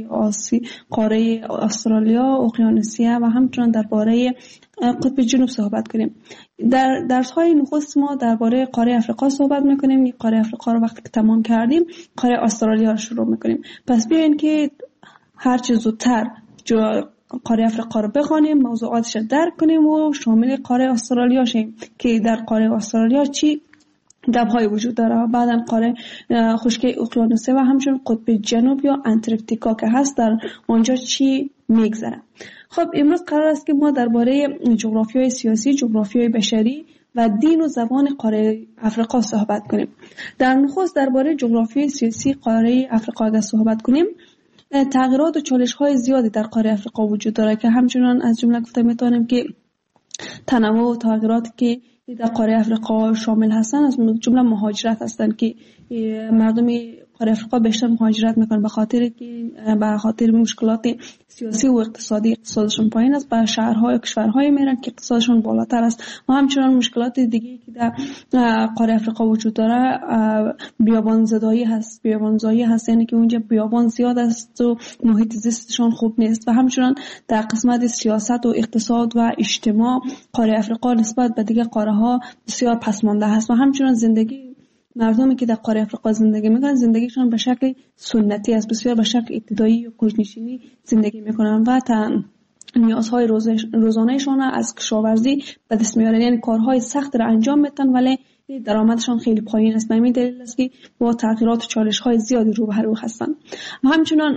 قاره استرالیا، اقیانوسیه و همچنین درباره قطب جنوب صحبت کنیم. در درس‌های نخست ما درباره قاره افریقا صحبت می‌کنیم. قاره افریقا رو وقتی که تمام کردیم قاره استرالیا رو شروع می‌کنیم. پس بیاین که هر چه زودتر قاره افریقا رو بخوانیم، موضوعاتش رو درک کنیم و شامل قاره استرالیا شیم که در قاره استرالیا چی دب‌های وجود داره. بعدم قاره خشکی اقیانوسیه و همچنین قطب جنوب یا انتارکتیکا که هست در اونجا چی میگذره. خب امروز قرار است که ما درباره جغرافیای سیاسی، جغرافیای بشری و دین و زبان قاره افریقا صحبت کنیم. در نخست درباره جغرافیای سیاسی قاره افریقا اگر صحبت کنیم، تغییرات و چالش‌های زیادی در قاره افریقا وجود داره که همچنان از جمله گفته میتونیم که تنوع و تغییراتی که در قاره افریقا شامل هستند از جمله مهاجرت هستند که مردم قاره افریقا بیشتر مهاجرت میکنن به خاطر مشکلات سیاسی و اقتصادشون پایین است. به شهرهای و کشورهای میرن که اقتصادشون بالاتر است و همچنان مشکلات دیگه که در قاره افریقا وجود داره بیابانزدایی هست. بیابانزایی هست یعنی که اونجا بیابان زیاد است و محیط زیستشون خوب نیست و همچنان در قسمت سیاست و اقتصاد و اجتماع قاره افریقا نسبت به دیگه قاره ها بسیار پسمانده هست و همچنان زندگی مردمی که در قاره افریقا زندگی میکنن زندگیشون به شکل سنتی است، بسیار به شکل ابتدایی و کوچ‌نشینی زندگی میکنن و نیازهای روزانه‌شان از کشاورزی به دست میارن، یعنی کارهای سخت را انجام میدن ولی درآمدشان خیلی پایین است. همین دلیل است که با تغییرات و چالش‌های زیادی روبرو هستند. و همچنان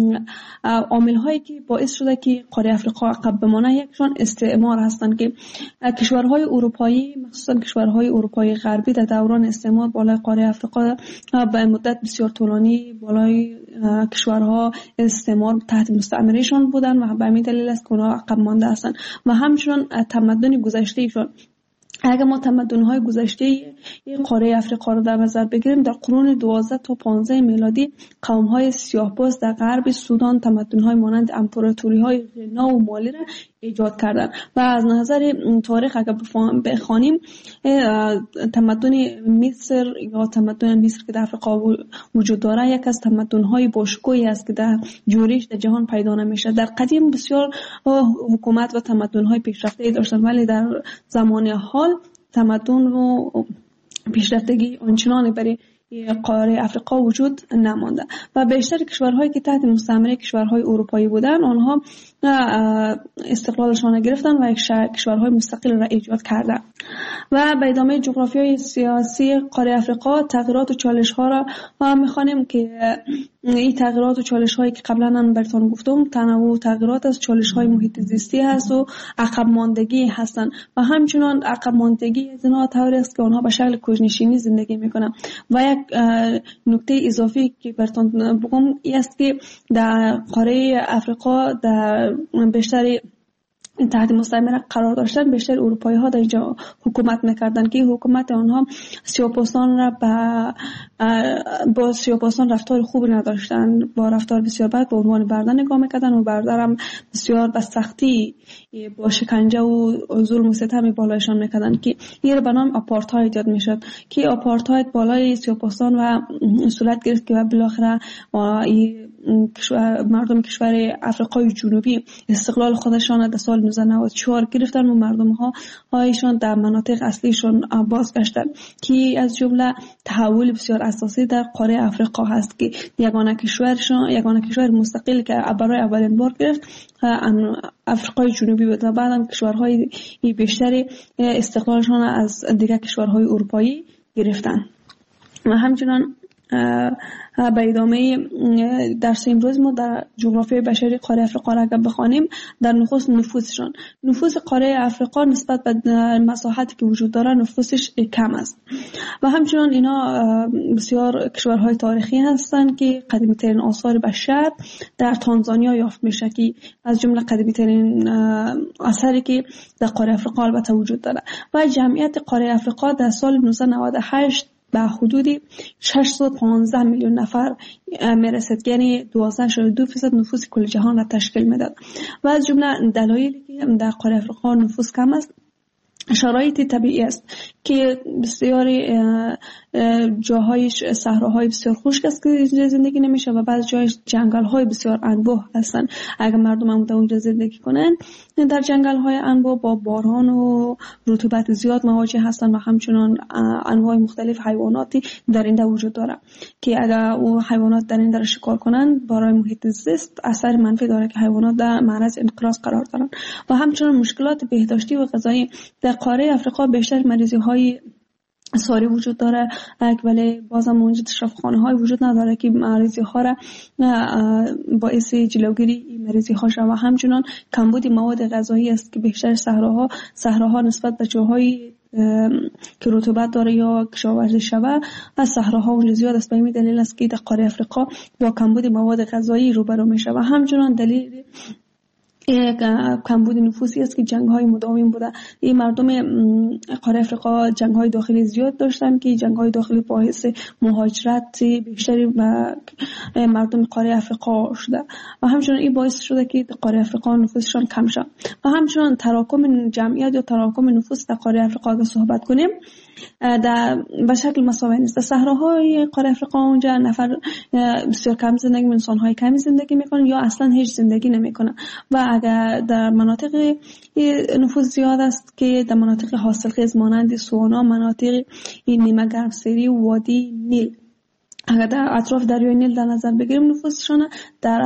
عامل‌هایی که باعث شده که قاره افریقا عقب بمانه یکشون استعمار هستند که کشورهای اروپایی مخصوصا کشورهای اروپایی غربی در دوران استعمار بالای قاره افریقا به مدت بسیار طولانی بالای کشورها استعمار تحت مستعمرهشان بودند و به همین دلیل است که اونها عقب مانده هستند و همچنان تمدن گذشتهشون اگر ما تمدن‌های گذشته قاره افریقا را در نظر بگیریم، در قرون 12 تا 15 میلادی قوم‌های سیاه‌پوست در غرب سودان تمدن‌های مانند امپراتوری‌های غنا و مالی را ایجاد کردند و از نظر تاریخ اگر بخوانیم تمدن مصر یا تمدن مصر که در افریقا وجود داره یک از تمدن‌های باشکوهی است که در جوریش در جهان پیدا نمیشه. در قدیم بسیار حکومت و تمدن‌های پیشرفته داشتند، ولی در زمان حال تمدن و پیشرفتگی آنچنانی برای قاره افریقا وجود نمانده و بیشتر کشورهایی که تحت مستعمره کشورهای اروپایی بودند آنها استقلالشان گرفتن و کشورهای مستقل را ایجاد کردند و به ادامه جغرافیای سیاسی قاره افریقا تغییرات و چالش‌ها را می‌خوانیم که این تغییرات و چالش‌هایی که قبلا من براتون گفتم تنوع و تغییرات از چالش‌های محیط زیستی هست و عقب ماندگی هستند و همچنان عقب ماندگی از اینها طوری است که آنها به شکل کوچ‌نشینی زندگی می‌کنند و یک نکته اضافی که براتون بگم این است که در قاره افریقا در بیشتر تحت مستعمره قرار داشتن بیشتر اروپایی ها در اینجا حکومت میکردن که حکومت آنها سیاه‌پوستان را با سیاه‌پوستان رفتار خوبی نداشتن، با رفتار بسیار بد به عنوان برده نگاه میکردن و برده هم بسیار به سختی با شکنجه و ظلم و ستم بالایشان میکردن که این به نام آپارتاید یاد میشد که آپارتاید بالای سیاه‌پوستان و صورت گرفت که بالاخره مردم کشور افریقای جنوبی استقلال خودشان در سال 1994 گرفتن و مردم هایشان در مناطق اصلیشان بازگشتن که از جمله تحول بسیار اساسی در قاره افریقا هست که یگانه کشور مستقل که برای اولین بار گرفت افریقای جنوبی بود و بعد هم کشورهای بیشتری استقلالشان از دیگر کشورهای اروپایی گرفتن و همچنان به ادامه درس امروز ما در جغرافیای بشری قاره افریقا را اگر بخوانیم در نخست نفوس قاره افریقا نسبت به مساحتی که وجود داره نفوسش کم است و همچنان اینا بسیار کشورهای تاریخی هستند که قدیمی ترین آثار بشر در تانزانیا یافت میشه که از جمله قدیمی ترین اثری که در قاره افریقا البته وجود داره و جمعیت قاره افریقا در سال 1998 به حدود 615 میلیون نفر میرسد، یعنی 12.2% نفوس کل جهان را تشکیل میداد و از جمله دلایلی که در قاره افریقا نفوس کم است شرایط طبیعی است که بسیاری جاهایش صحراهای بسیار خشک است که زندگی نمیشه و بعض جایش جنگل‌های بسیار انبوه هستند. اگر مردم هم اونجا زندگی کنن در جنگل‌های انبوه با باران و رطوبت زیاد مواجه هستند و همچنان انواع مختلف حیواناتی در اینجا وجود داره که اگر او حیوانات در اینجا شکار کنن برای محیط زیست اثر منفی داره که حیوانات در معرض انقراض قرار دارن و همچنان مشکلات بهداشتی و غذایی در قاره افریقا بیشتر مریضی‌های ساری وجود داره ولی بازم اونجا تشفخانه های وجود نداره که مریضی ها را باعث جلوگیری مریضی ها شود و همچنان کمبود مواد غذایی است که بیشتر صحراها نسبت به جاهای که رطوبت داره یا کشاورزی شود از صحراها اونجا زیاد است. به این دلیل است که در قاره افریقا با کمبود مواد غذایی روبرو میشه و همچنان دلیل یک کمبود نفوسی است که جنگ‌های مداوم بوده. این مردم قاره افریقا جنگ‌های داخلی زیاد داشتن که جنگ‌های داخلی باعث مهاجرت بیشتری و مردم قاره افریقا شده و همچنان این باعث شده که قاره افریقا نفوسشان کم شد و همچنان تراکم جمعیت یا تراکم نفوس در قاره افریقا اگه صحبت کنیم در به شکل مساوی نیست. در صحراهای قاره افریقا اونجا نفر بسیار کم زندگی می‌کنن، انسان‌های کمی زندگی می‌کنن یا اصلا هیچ زندگی نمی‌کنن و اگر در مناطق نفوس زیاد است که در مناطق حاصلخیز مانند سوانا، مناطق نیمه گرمسیری و وادی نیل اگر در اطراف دریای نیل در نظر بگیریم نفوسشان در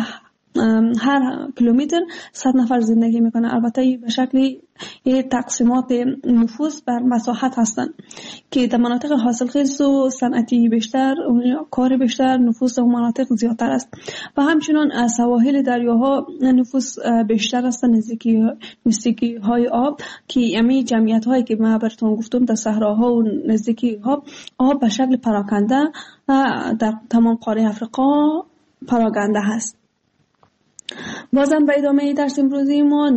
هر کیلومتر 100 نفر زندگی میکنه. البته به شکل تقسیمات نفوس بر مساحت هستند که در مناطق حاصلخیز و صنعتی بیشتر کار بیشتر نفوس اون مناطق زیادتر است و همچنان سواحل دریاها نفوس بیشتر است نزدیکی های آب که یعنی جمعیت هایی که من براتون گفتم در صحراها و نزدیکی ها آب به شکل پراکنده در تمام قاره افریقا پراکنده هست. بازم به ادامه درس امروزی ما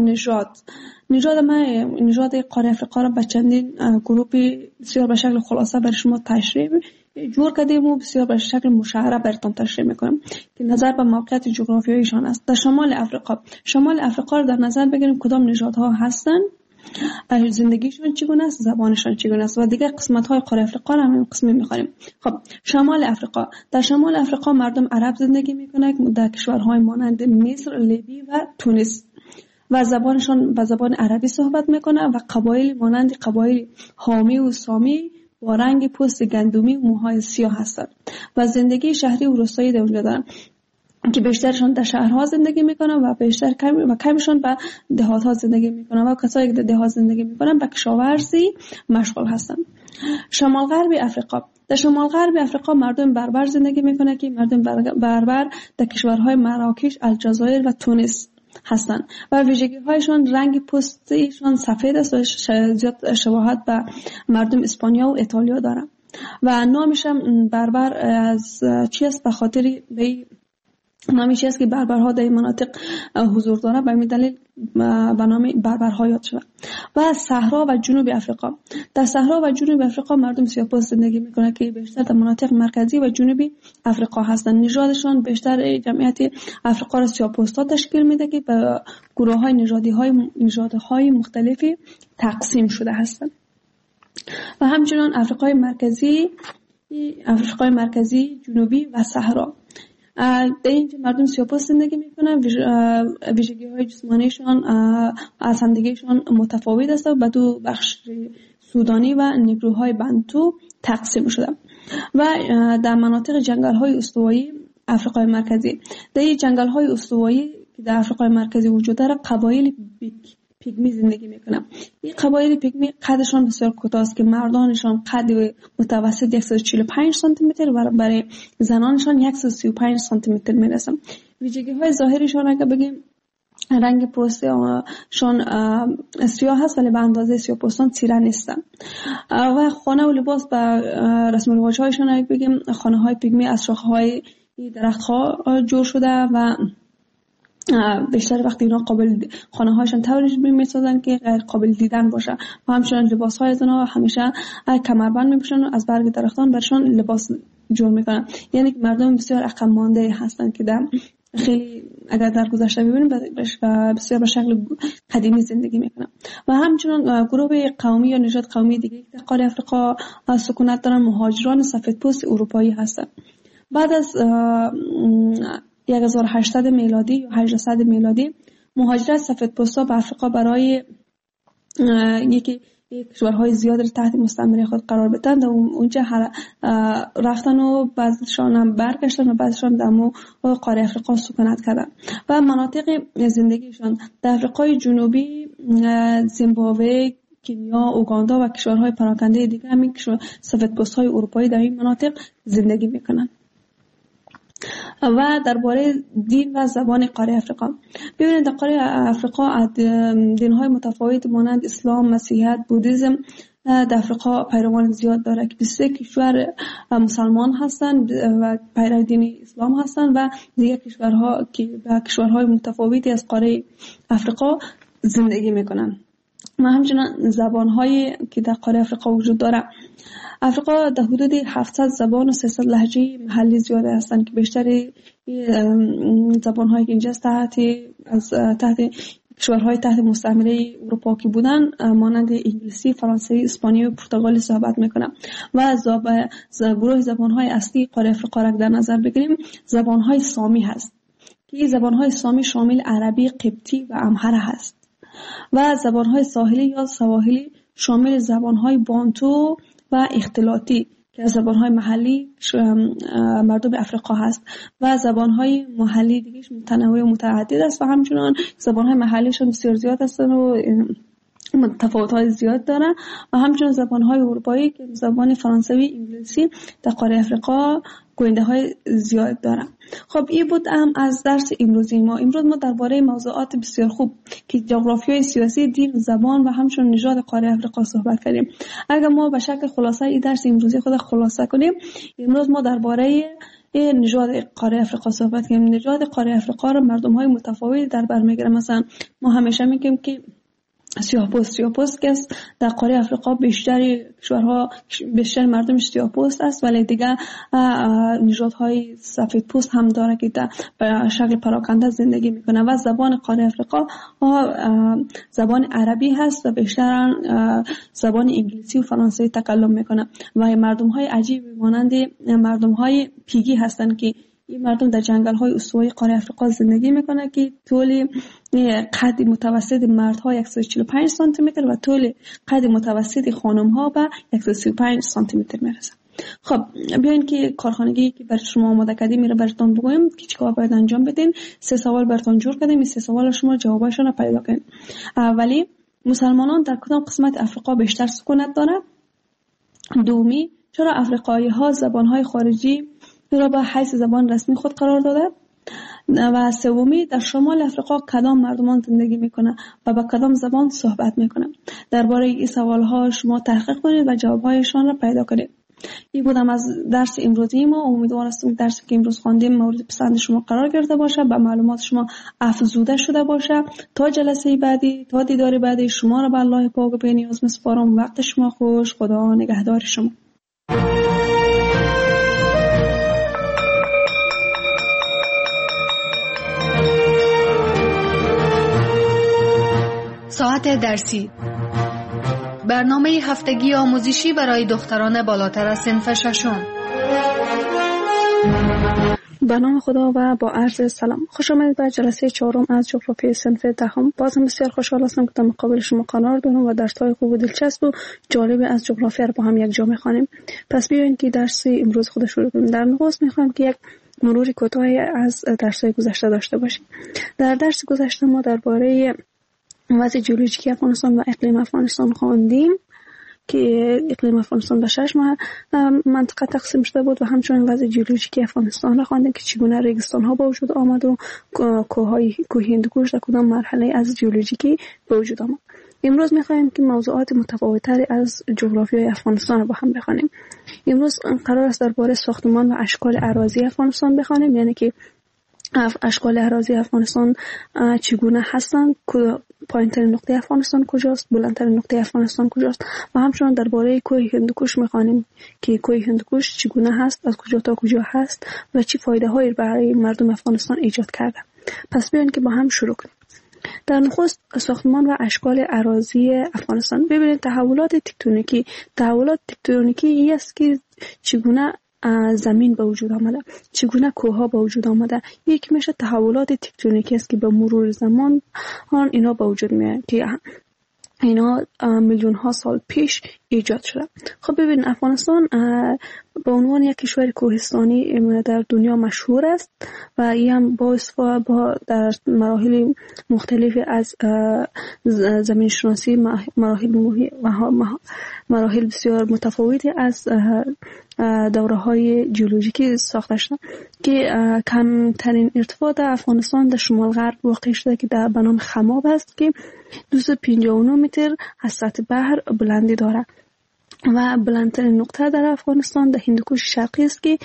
نژاد قاره افریقا را به چندین گروه بسیار به شکل خلاصه برای شما تشریح جور کردیم و بسیار به شکل مشخص براتون تشریح میکنم که نظر به موقعیت جغرافیاییشان است. در شمال افریقا را در نظر بگیریم کدام نژادها هستند، زندگیشون چگونه است، زبانشان چگونه است و دیگر قسمت های قاره افریقا را هم قسمی می‌خوانیم. خب در شمال افریقا مردم عرب زندگی میکنند در کشورهای مانند مصر، لیبی و تونس و زبانشان به زبان عربی صحبت میکنند و قبایل مانند قبایل حامی و سامی با رنگ پوست گندمی و موهای سیاه هستند و زندگی شهری و روستایی در اونجا دارند که بیشترشان در شهرها زندگی میکنن و کمشان به دهات‌ها زندگی میکنن و کسایی که در دهات زندگی میکنن به کشاورزی مشغول هستند. در شمال غرب افریقا مردم بربر زندگی میکنن که مردم بربر در کشورهای مراکش، الجزایر و تونس هستند و ویژگی‌هایشان رنگ پوستشان سفید است و زیاد شباهت به مردم اسپانیا و ایتالیا دارند و نامش هم بربر از چی است؟ به خاطر نامی چیست که بربرها در این مناطق حضور دارند، به این دلیل به نام بربرها یاد شده. و صحرا و جنوب افریقا. در صحرا و جنوب افریقا مردم سیاه‌پوست زندگی میکنند که بیشتر در مناطق مرکزی و جنوبی افریقا هستند. نژادشان بیشتر جمعیت افریقا را سیاه‌پوستا تشکیل میده که به گروه‌های نژادهای مختلفی تقسیم شده هستند. و همچنین افریقای مرکزی، جنوبی و صحرا. در اینجا مردم سیاه‌پوست زندگی میکنن، ویژگی‌های جسمانیشان از همدیگه‌شان متفاوت است و به دو بخش سودانی و نیگروهای بنتو تقسیم شده. و در مناطق جنگل‌های استوایی افریقای مرکزی، در این جنگل‌های استوایی که در افریقای مرکزی وجود داره قبایل پیگمی زندگی میکنن. این قبایل پیگمی قدشان بسیار کوتاه است که مردانشان قد متوسط 145 سانتی متر و برای زنانشان 135 سانتی متر میرسن. ویژگی‌های ظاهریشان اگه بگیم رنگ پوستشان سیاه هست ولی به اندازه سیاه‌پوستان تیره نیستن. و خانه و لباس به رسم و رواج‌هایشان اگه بگیم خانه‌های پیگمی از شاخه‌های درخت‌ها جور شده و بیشتر وقتی اینا خانه هاشون طوری میسازن که غیر قابل دیدن باشه و همچنین لباس های از اونها همیشه کمربند میپوشن و از برگ درختان برشان لباس جور میکنن. یعنی مردم بسیار عقب مانده هستن که در خیلی اگر در گذشته ببینیم بسیار به شکل قدیمی زندگی میکنن. و همچنین گروه قومی یا نژاد قومی دیگه که در قاره افریقا سکونت دارن مهاجران سفیدپوست اروپایی هستن. بعد از 1800 میلادی یا 1800 میلادی مهاجرت سفیدپوستا به افریقا برای یکی کشورهای زیاد را تحت مستعمره خود قرار بدن و اونجا رفتن و بعضیشان هم برگشتن و بعضیشان در قاره افریقا سکونت کردن و مناطق زندگیشان در افریقای جنوبی، زیمبابوه، کنیا، اوگاندا و کشورهای پراکنده دیگر همین سفیدپوست‌های اروپایی در این مناطق زندگی میکنن. و درباره دین و زبان قاره افریقا ببینید در قاره افریقا دین‌های متفاوت مانند اسلام، مسیحیت، بودیسم در افریقا پیروان زیاد داره که 23 کشور مسلمان هستند و پیرو دین اسلام هستند و دیگر کشورها که به کشورهای متفاوتی از قاره افریقا زندگی میکنن. و همچنین زبان‌هایی که در قاره افریقا وجود داره. افریقا در حدود 700 زبان و 300 لهجه محلی زیاده هستند که بیشتر زبان‌هایی که اینجا تحت کشورهای تحت مستعمره اروپا که بودن مانند انگلیسی، فرانسوی، اسپانیایی و پرتغالی صحبت میکنن. و گروه زبان‌های اصلی قاره افریقا را در نظر بگیریم زبان‌های سامی هست که این زبان‌های سامی شامل عربی، قبطی و امهره هست. و زبان‌های ساحلی یا سواحلی شامل زبان‌های بانتو و اختلاطی که از زبان‌های محلی مردم افریقا هست و زبان‌های محلی دیگه متنوع و متعدد است و همچنان زبان‌های محلیشون بسیار زیاد هستن و تفاوت‌های زیاد دارن و همچنان زبان‌های اروپایی که زبان فرانسوی، انگلیسی در قاره افریقا گوینده‌های زیاد دارن. خب این بود از درس امروز ما درباره موضوعات بسیار خوب که جغرافیای سیاسی، دین، زبان و همچنین نژاد قاره افریقا صحبت کردیم. اگر ما به شکل خلاصه این درس امروزی خود خلاصه کنیم، امروز ما درباره این نژاد قاره افریقا صحبت کنیم. نژاد قاره افریقا را مردم های متفاوتی در بر میگیره. مثلا ما همیشه میگیم که سیاه‌پوست که در قاره افریقا بیشتر مردمش سیاه‌پوست است، ولی دیگه نژادهای سفیدپوست هم داره که به شکل پراکنده زندگی میکنه. و زبان قاره افریقا زبان عربی هست و بیشتر زبان انگلیسی و فرانسوی تکلم میکنه. و مردم‌های عجیب مانند مردم‌های پیگی هستند که این مردم در جنگل‌های استوایی قاره افریقا زندگی میکنه که طول قد متوسط مردها 145 سانتی متر و طول قد متوسط خانم‌ها به 135 سانتی متر میرسه. خب بیاین که کارخانگی که برای شما آماده کردیم میره براتون بگویم که چیکار باید انجام بدین. 3 سوال براتون جور کردیم، این 3 سوال شما جوابشون رو پیدا کنید. اولی، مسلمانان در کدام قسمت افریقا بیشتر سکونت دارند؟ دومی، چرا افریقایی‌ها زبان‌های خارجی را به حیث زبان رسمی خود قرار داده؟ و سومی، در شمال افریقا کدام مردمان زندگی میکنه و با کدام زبان صحبت میکنه؟ درباره این سوالها شما تحقیق کنید و جوابهایشان را پیدا کنید. این بودم از درس امروزی ما. امیدوار هستم درسی که امروز خواندیم مورد پسند شما قرار گرفته باشه، به معلومات شما افزوده شده باشه. تا جلسه بعدی، تا دیدار بعدی، شما را به الله پاک و بی‌نیاز میسپارم. وقت شما خوش. خدا نگهدار شما. ساعت درسی، برنامه هفتگی آموزشی برای دختران بالاتر از صنف ششم. به نام خدا و با عرض سلام. خوش آمدید به جلسه 4 از جغرافی صنف دهم. بازم بسیار خوشحال هستم که در مقابل شما قرار دارم و درس‌های خوب و دلچسب و جالب از جغرافیا را با هم یک جا می‌خوانیم. پس بیاین که درس امروز خود شروع کنیم. در نخست می‌خوام که یک مرور کوتاهی از درس‌های گذشته داشته باشیم. در درس گذشته ما درباره وضع جیولوژیکی افغانستان و اقلیم افغانستان خواندیم که اقلیم افغانستان به 6 منطقه تقسیم شده بود و همچنین وضع جیولوژیکی افغانستان را خواندیم که چگونه ریگستان ها به وجود آمد و کوه هندوکش در کدام مرحله از جیولوژیکی به وجود آمد. امروز می‌خوایم که موضوعات متفاوت‌تری از جغرافیای افغانستان را با هم بخوانیم. امروز قرار است درباره ساختمان و اشکال اراضی افغانستان بخوانیم، یعنی که اشکال اراضی افغانستان چگونه هستند، پایین‌ترین نقطه افغانستان کجاست، بلندترین نقطه افغانستان کجاست و همچنین درباره کوه هندوکش می‌خوانیم که کوه هندوکش چگونه هست، از کجا تا کجا هست و چه فایده‌هایی برای مردم افغانستان ایجاد کرده. پس بیاین که با هم شروع کنیم. در نخست ساختمان و اشکال اراضی افغانستان. ببینید تحولات تکتونیکی این است که چگونه زمین به وجود آمده، چگونه کوه‌ها به وجود آمده. یک میشه تحولات تکتونیکی است که به مرور زمان اینا به وجود میاد که اینا میلیون ها سال پیش ایجاد شده. خب ببین افغانستان به عنوان یک کشور کوهستانی در دنیا مشهور است و این هم با در مراحل مختلفی از زمین شناسی مراحل بسیار متفاوتی از دوره‌های جیولوژیکی ساخته شده که کمترین ارتفاع در افغانستان در شمال غرب واقع شده که در به نام خماب است که 259 متر از سطح بحر بلندی دارد و بلندترین نقطه در افغانستان در هندوکش شرقی است که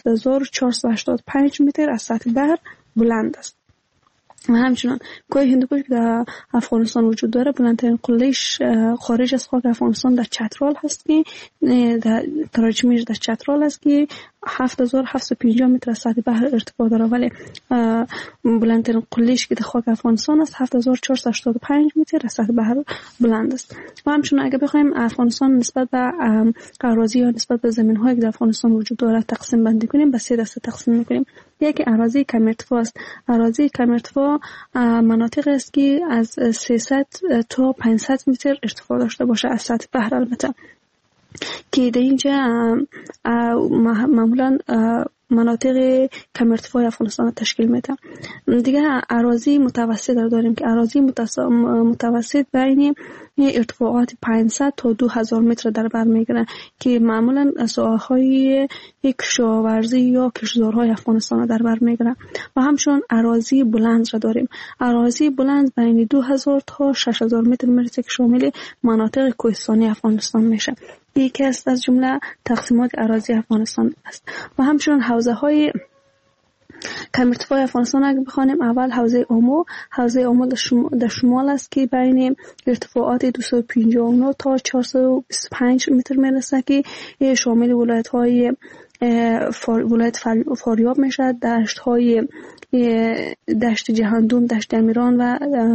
7485 متر از سطح بحر بلند است. و همچنان کوه هندوکش در افغانستان وجود داره. بلندترین قله‌اش خارج از خاک افغانستان در چترال هست که در تراجمیش در چترال است که 7750 متر از سطح بحر ارتفاع داره، ولی بلندترین قله‌اش که در خاک افغانستان است 7485 متر از سطح بحر بلند است. و همچنان اگه بخوایم افغانستان نسبت به اراضی یا نسبت به زمین‌هایی که در افغانستان وجود داره تقسیم بندی کنیم، به 3 دسته تقسیم می‌کنیم. یکی اراضی کم ارتفاع است. اراضی کم ارتفاع مناطق است که از 300 تا 500 متر ارتفاع داشته باشه از سطح بحر، البته که در اینجا معمولا مناطق کم ارتفاع افغانستان را تشکیل میده. دیگه اراضی متوسط را داریم که اراضی متوسط بین ارتفاعات 500 تا 2000 متر در بر میگیره که معمولا ساحه‌های کشاورزی یا کشتزارهای افغانستان را در بر میگیره. و همچنین اراضی بلند را داریم. اراضی بلند بین 2000 تا 6000 متر میرسه که شامل مناطق کوهستانی افغانستان میشه. یکی از جمله تقسیمات اراضی افغانستان است. و همچنین حوزه های کم ارتفاع افغانستان اگه بخوانیم، اول حوزه اومو در شمال است که بین ارتفاعات 259 تا 425 متر میرسه که شامل ولایت فاریاب میشه، دشت جهندوم، دشت امیران و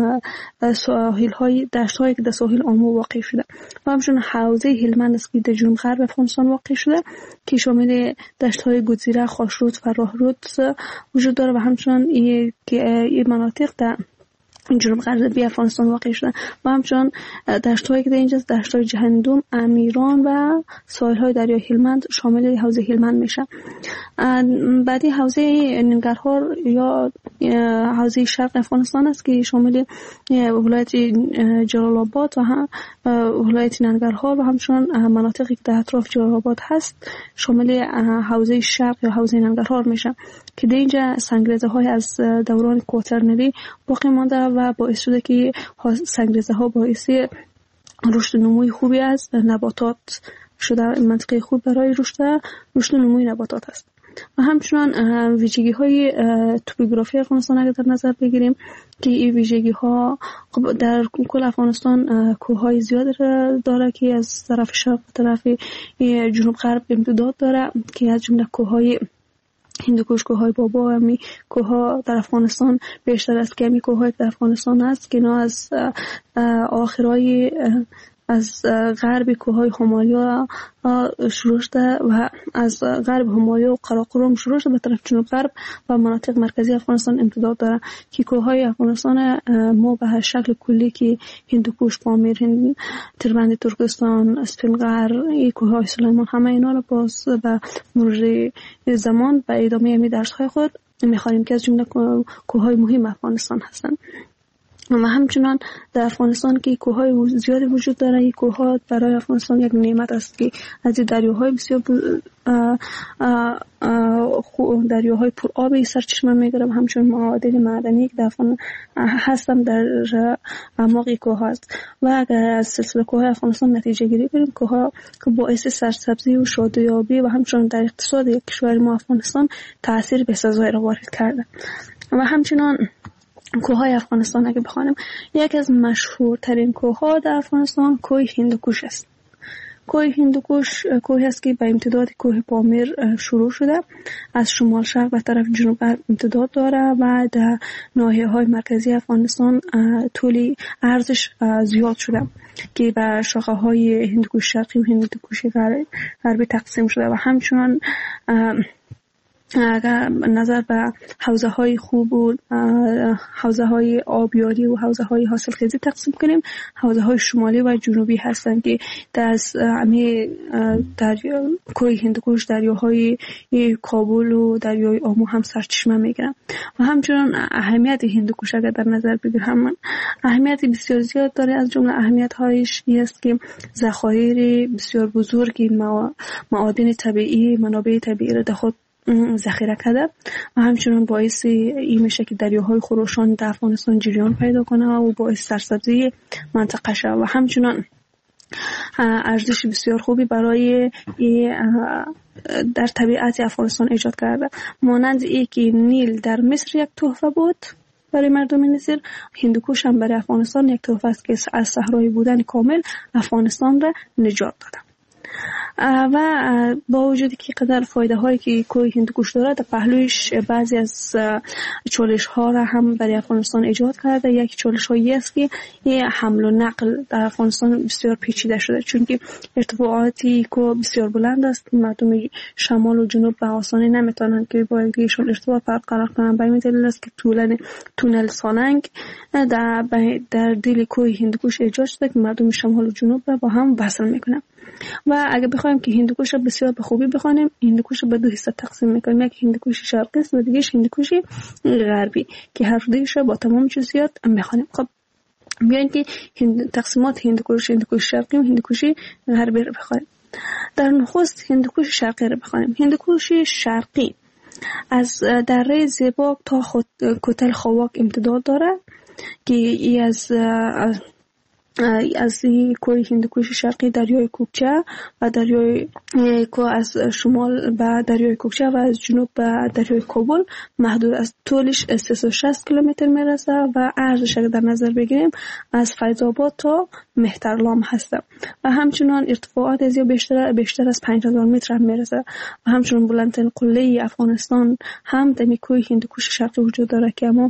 دشت هایی که در ساحل اومو واقع شده و همچنین حوزه هلمند است که در جنوب غرب افغانستان واقع شده که شامل دشت های گوزیره، خاشرود، فراهرود وجود داره و همچنین این مناطق در جنوب غربی افغانستان واقع شده و همچنین دشت‌هایی که در اینجا دشت‌های جهندوم، امیران و ساحل‌های دریای هلمند شامل حوزه هلمند میشه. بعدی حوزه ننگرهار یا حوزه شرق افغانستان است که شامل ولایت جلال آباد و ولایت ننگرهار و همچنین مناطقی که در اطراف جلال آباد هست شامل حوزه شرق یا حوزه ننگرهار میشه که در اینجا سنگریزه‌های از دوران کوترنری باقی مانده و باعث شده که سنگریزه‌ها باعث رشد نموی خوبی از نباتات شده، منطقه خوب برای رشد نموی نباتات است. و همچنان ویژگی‌های توپوگرافی افغانستان اگر در نظر بگیریم که این ویژگی‌ها در کل افغانستان کوه‌های زیاد داره که از طرف شرق و طرف جنوب غرب امتداد داره که از جمله کوه‌های هندوکش، کوه‌های بابا، همی کوه‌ها در افغانستان بیشتر از که همی کوه‌های در افغانستان هست که اینا از آخرای از غرب کوه‌های همالیا شروع شده و از غرب همالیا و قراقرم شروع شده به طرف جنوب غرب و مناطق مرکزی افغانستان امتداد داره که کوه‌های افغانستان ما به هر شکل کلی که هندوکش، پامیر، تربند ترکستان، اسفندقر، این کوه‌های سلیمان، همه اینا رو باز به مرور زمان به ادامه همین درس‌های خود می‌خوانیم که از جمله کوه‌های مهم افغانستان هستند. و همچنان در افغانستان که کوه‌های زیادی وجود داره، این کوه‌ها برای افغانستان یک نعمت است که از دریاهای بسیار دریاهای پر آبی سرچشمه میگیره و همچنین معادن معدنی که در هستن در اعماق کوه هست و اگر از سلسله کوه‌های افغانستان نتیجه گیری کنیم، کوه‌ها که باعث سرسبزی و شادیابی و همچنین در اقتصاد کشور ما افغانستان تاثیر بسزایی را وارد کرده. و همچنین کوه‌های افغانستان اگه بخوانیم، یک از مشهورترین کوه‌ها در افغانستان کوه هندوکش است. کوه هندوکش کوهی است که به امتداد کوه پامیر شروع شده، از شمال شرق به طرف جنوب غرب امتداد داره و در ناحیه‌های مرکزی افغانستان طول عرضش زیاد شده که به شاخه‌های هندوکش شرقی و هندوکش غربی تقسیم شده و همچنان اگر نظر به حوزه های خوب و حوزه های آبیاری و حوزه های حاصلخیزی تقسیم کنیم، حوزه های شمالی و جنوبی هستند که در کوه هندوکش دریاهای کابل و دریای آمو هم سرچشمه میگیرن و همچنان اهمیت هندوکش اگر در نظر بگیریم اهمیت بسیار زیاد داره. از جمله اهمیت هایش است که ذخایر بسیار بزرگی معادن طبیعی، منابع طبیعی را در خود ذخیره کرده و همچنان باعث این میشه که دریاهای خروشان در افغانستان جریان پیدا کنه و باعث سرسبزی منطقه شه و همچنان ارزش بسیار خوبی برای در طبیعت افغانستان ایجاد کرده. مانند ای که نیل در مصر یک تحفه بود برای مردم مصر، هندوکش هم برای افغانستان یک تحفه است که از صحرای بودن کامل افغانستان را نجات داده. و با وجودی که قدر فایده هایی که کوه هندوکش داره، در پهلویش بعضی از چالش ها را هم برای افغانستان ایجاد کرده. یک چالش هایی است که حمل و نقل در افغانستان بسیار پیچیده شده، چون که ارتفاعاتی کوه بسیار بلند است. مردم شمال و جنوب به آسانی نمیتونن که با یکدیگرشون ارتباط برقرار کنن. به این دلیل است که تونل سالنگ در دل کوه هندوکش ایجاد شده که مردم شمال و جنوب را با هم وصل میکنه. و اگه بخوایم که هندوکش را بسیار به خوبی بخوانیم، هندوکش را به دو حصه تقسیم میکنیم، یک هندوکش شرقی است و دیگه‌اش هندوکش غربی که هر دویش را با تمام جزئیات میخوانیم. خب بیاین که تقسیمات هندوکش شرقی و هندوکش غربی را بخوانیم. در نخست هندوکش شرقی را بخوانیم. هندوکش شرقی از دره زیباک تا کتل خواک امتداد داره که ای از از کوه هندوکش شرقی دریای کوکچه و دریای از شمال به دریای کوکچه و از جنوب به دریای کابل محدود است. طولش 360 کیلومتر میرسه و عرضش در نظر بگیریم از فیض آباد تا مهترلام هست و همچنان ارتفاعات از بیشتر از 5000 متر هم میرسه و همچنان بلندترین قله افغانستان هم در کوه هندوکش شرقی وجود داره که اما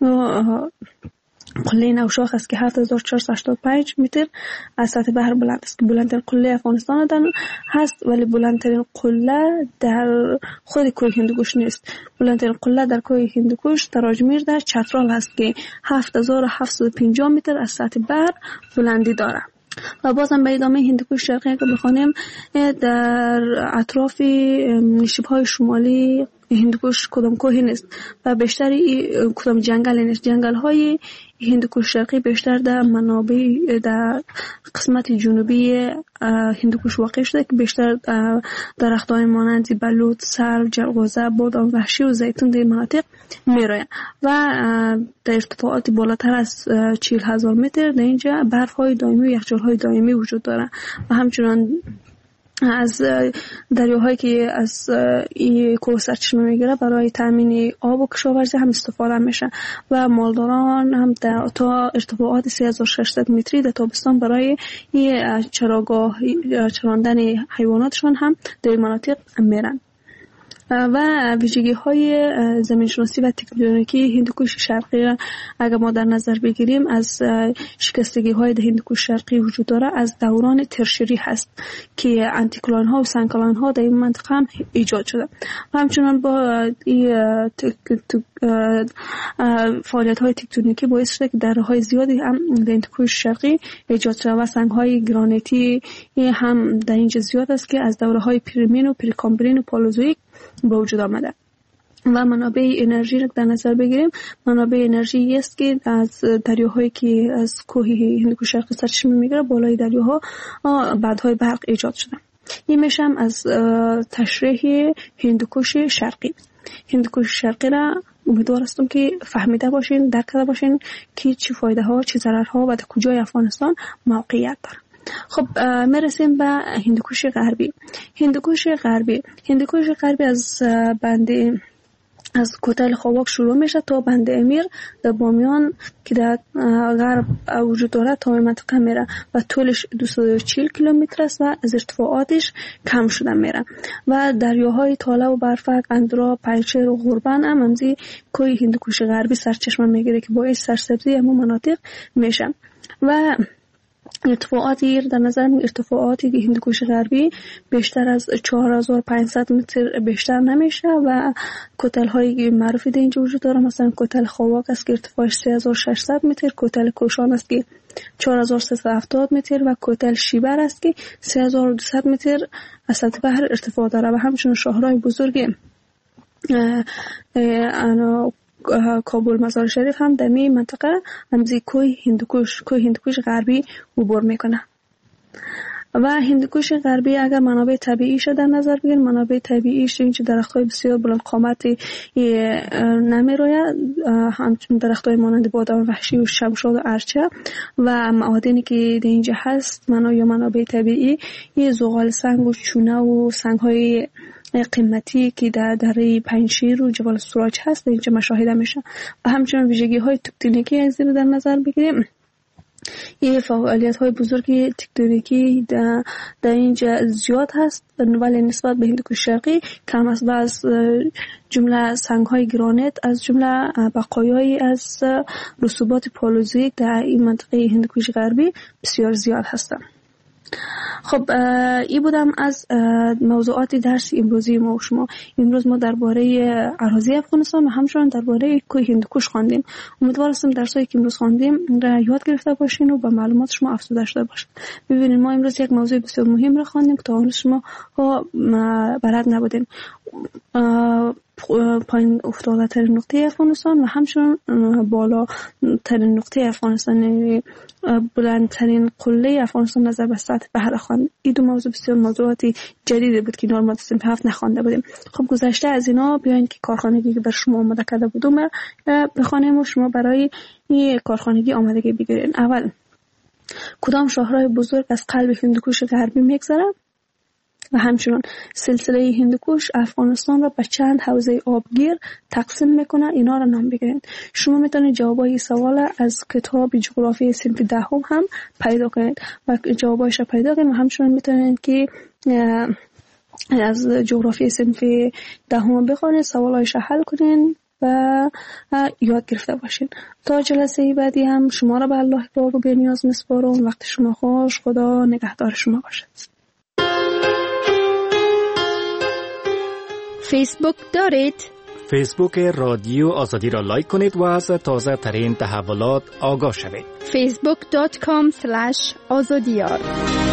قله نوشاخ است که 7485 متر از سطح بحر بلند است که بلندترین قله افغانستان هست، ولی بلندترین قله در خود کوه هندوکش نیست. بلندترین قله در کوه هندوکش در اجمیر در چترال هست که 7750 متر از سطح بحر بلندی داره. و بازم به ادامه هندوکش شرقی که بخوانیم، در اطراف نشیب‌های شمالی هندوکش کدام کوهی نیست و بیشتر کدام جنگل نیست. جنگل‌های هندوکش شرقی بیشتر در منابع در قسمت جنوبی هندوکش واقع شده که بیشتر درخت‌های مانند بلوط، سرو، جلغوزه، بادام وحشی و زیتون در مناطق می‌رویند و در ارتفاعات بالاتر از 40000 متر در اینجا برف‌های دائمی و یخچال‌های دائمی وجود دارند و همچنان از دریاهایی که از این کوه سرچشمه میگیره برای تامین آب و کشاورزی هم استفاده میشه و مالداران هم تا ارتفاعات 3600 متری در تابستان برای چراگاه چراندن حیواناتشان هم در مناطق میرن. و ویژگی های زمین شناسی و تکتونیکی هندوکش شرقی اگر ما در نظر بگیریم، از شکستگی های در هندوکش شرقی وجود داره از دوران ترشری هست که انتیکلون ها و سنکلون ها در این منطقه هم ایجاد شده و همچنان با فعالیت های تکتونیکی باعث شده که دره‌های زیادی هم در هندوکش شرقی ایجاد شده و سنگ های گرانیتی هم در اینجا زیاد است که از دوره های پریمین و پریکامبرین و پالوزویک به وجود آمده. و منابع انرژی را در نظر بگیریم، منابع انرژی است که از دریاهایی که از کوه هندوکش شرقی سرچشمه میگیره بالای دریاها بادهای برق ایجاد شده. این میشم از تشریح هندوکش شرقی. هندوکش شرقی را امیدوار هستم که فهمیده باشین، درک کرده باشین که چه فایده ها، چه ضرر ها و در کجای افغانستان موقعیت داره. خب میرسیم به هندوکش غربی. هندوکش غربی از کوتل خوابک شروع میشه تا بند امیر در بامیان که در غرب وجود داره تا این منطقه میره و طولش 240 کیلومتر است و از ارتفاعاتش کم شده میره و دریاهای تاله و برفک، اندرا، پنجشیر و غربن هم همزی کوه هندوکش غربی سرچشمه میگیره که باعث سرسبزی همون مناطق میشه. و ارتفاعاتی در نظر ارتفاعاتی که هندوکش غربی بیشتر از 4500 متر بیشتر نمیشه و کوتل های معروفی در اینجا وجود داره، مثلا کوتل خواک است که ارتفاعش 3600 متر، کوتل کوشان است که 4370 متر و کوتل شیبر است که 3200 متر از سطح بحر ارتفاع داره و همچنین شاهراه بزرگ کابل مزار شریف هم در می منطقه همزی کوه هندوکش غربی عبور میکنه. و هندوکش غربی اگر منابع طبیعیش در نظر بگیریم، منابع طبیعیش اینجا درخت‌های بسیار بلند قامتی نمیروید، همچنین درخت‌های مانند بادام وحشی و شمشاد و ارچه و معادنی که در اینجا هست منابع طبیعی زغال سنگ و چونه و سنگ‌های قیمتی که در دره پنجشیر و جبال سوراج هست اینجا مشاهده میشه. و همچنین ویژگی‌های تکتونیکی از این در نظر بگیریم، این فعالیت‌های بزرگی تکتونیکی در اینجا زیاد هست ولی نسبت به هندوکش شرقی کم است و از جمله سنگ‌های گرانیت از جمله بقایایی از رسوبات پالوزویک در این منطقه هندوکش غربی بسیار زیاد هستند. خب این بودم از موضوعات درس امروزی ما و شما. امروز ما درباره اراضی افغانستان و همچنین درباره کوه هندوکش خواندیم. امیدوار هستم درسایی که امروز خواندیم را یاد گرفته باشین و به معلومات شما افزوده شده باشید. ببینید ما امروز یک موضوع بسیار مهم را خواندیم که تا اون شما بلد نبودین. پایین افتاده ترین نقطه افغانستان و همچنین بالا ترین نقطه افغانستان، بلندترین قله افغانستان نظر به سطح بحر خواند. این دو موضوع بسیار موضوعاتی جدیدی بود که نورمال صنف 7 نخوانده بودیم. خب گذشته از اینا بیاین که کارخانگی که بر شما آماده کرده بودم بخوانیم و شما برای این کارخانگی آمادگی بگیرین. اول کدام شاهراه بزرگ از قلب هندوکوش غربی میگذره و همچنین سلسله هندوکوش افغانستان را به چند حوزه آبگیر تقسیم میکنه. اینا را نام بگیرید. شما میتونید جوابای سوال از کتاب جغرافی صنف دهم هم پیدا کنید و جوابایش را پیدا کنید و همچنین میتونید که از جغرافی صنف دهم بخونید، سوالایش حل کنید و یاد گرفته باشین. تا جلسه بعدی هم شما را به الله پاک و بی‌نیاز میسپارم. وقت شما خوش. خدا نگهدار شما باشد. فیسبوک دارید؟ فیسبوک رادیو آزادی را لایک کنید و از تازه ترین تحولات آگاه شوید. facebook.com/azadiyar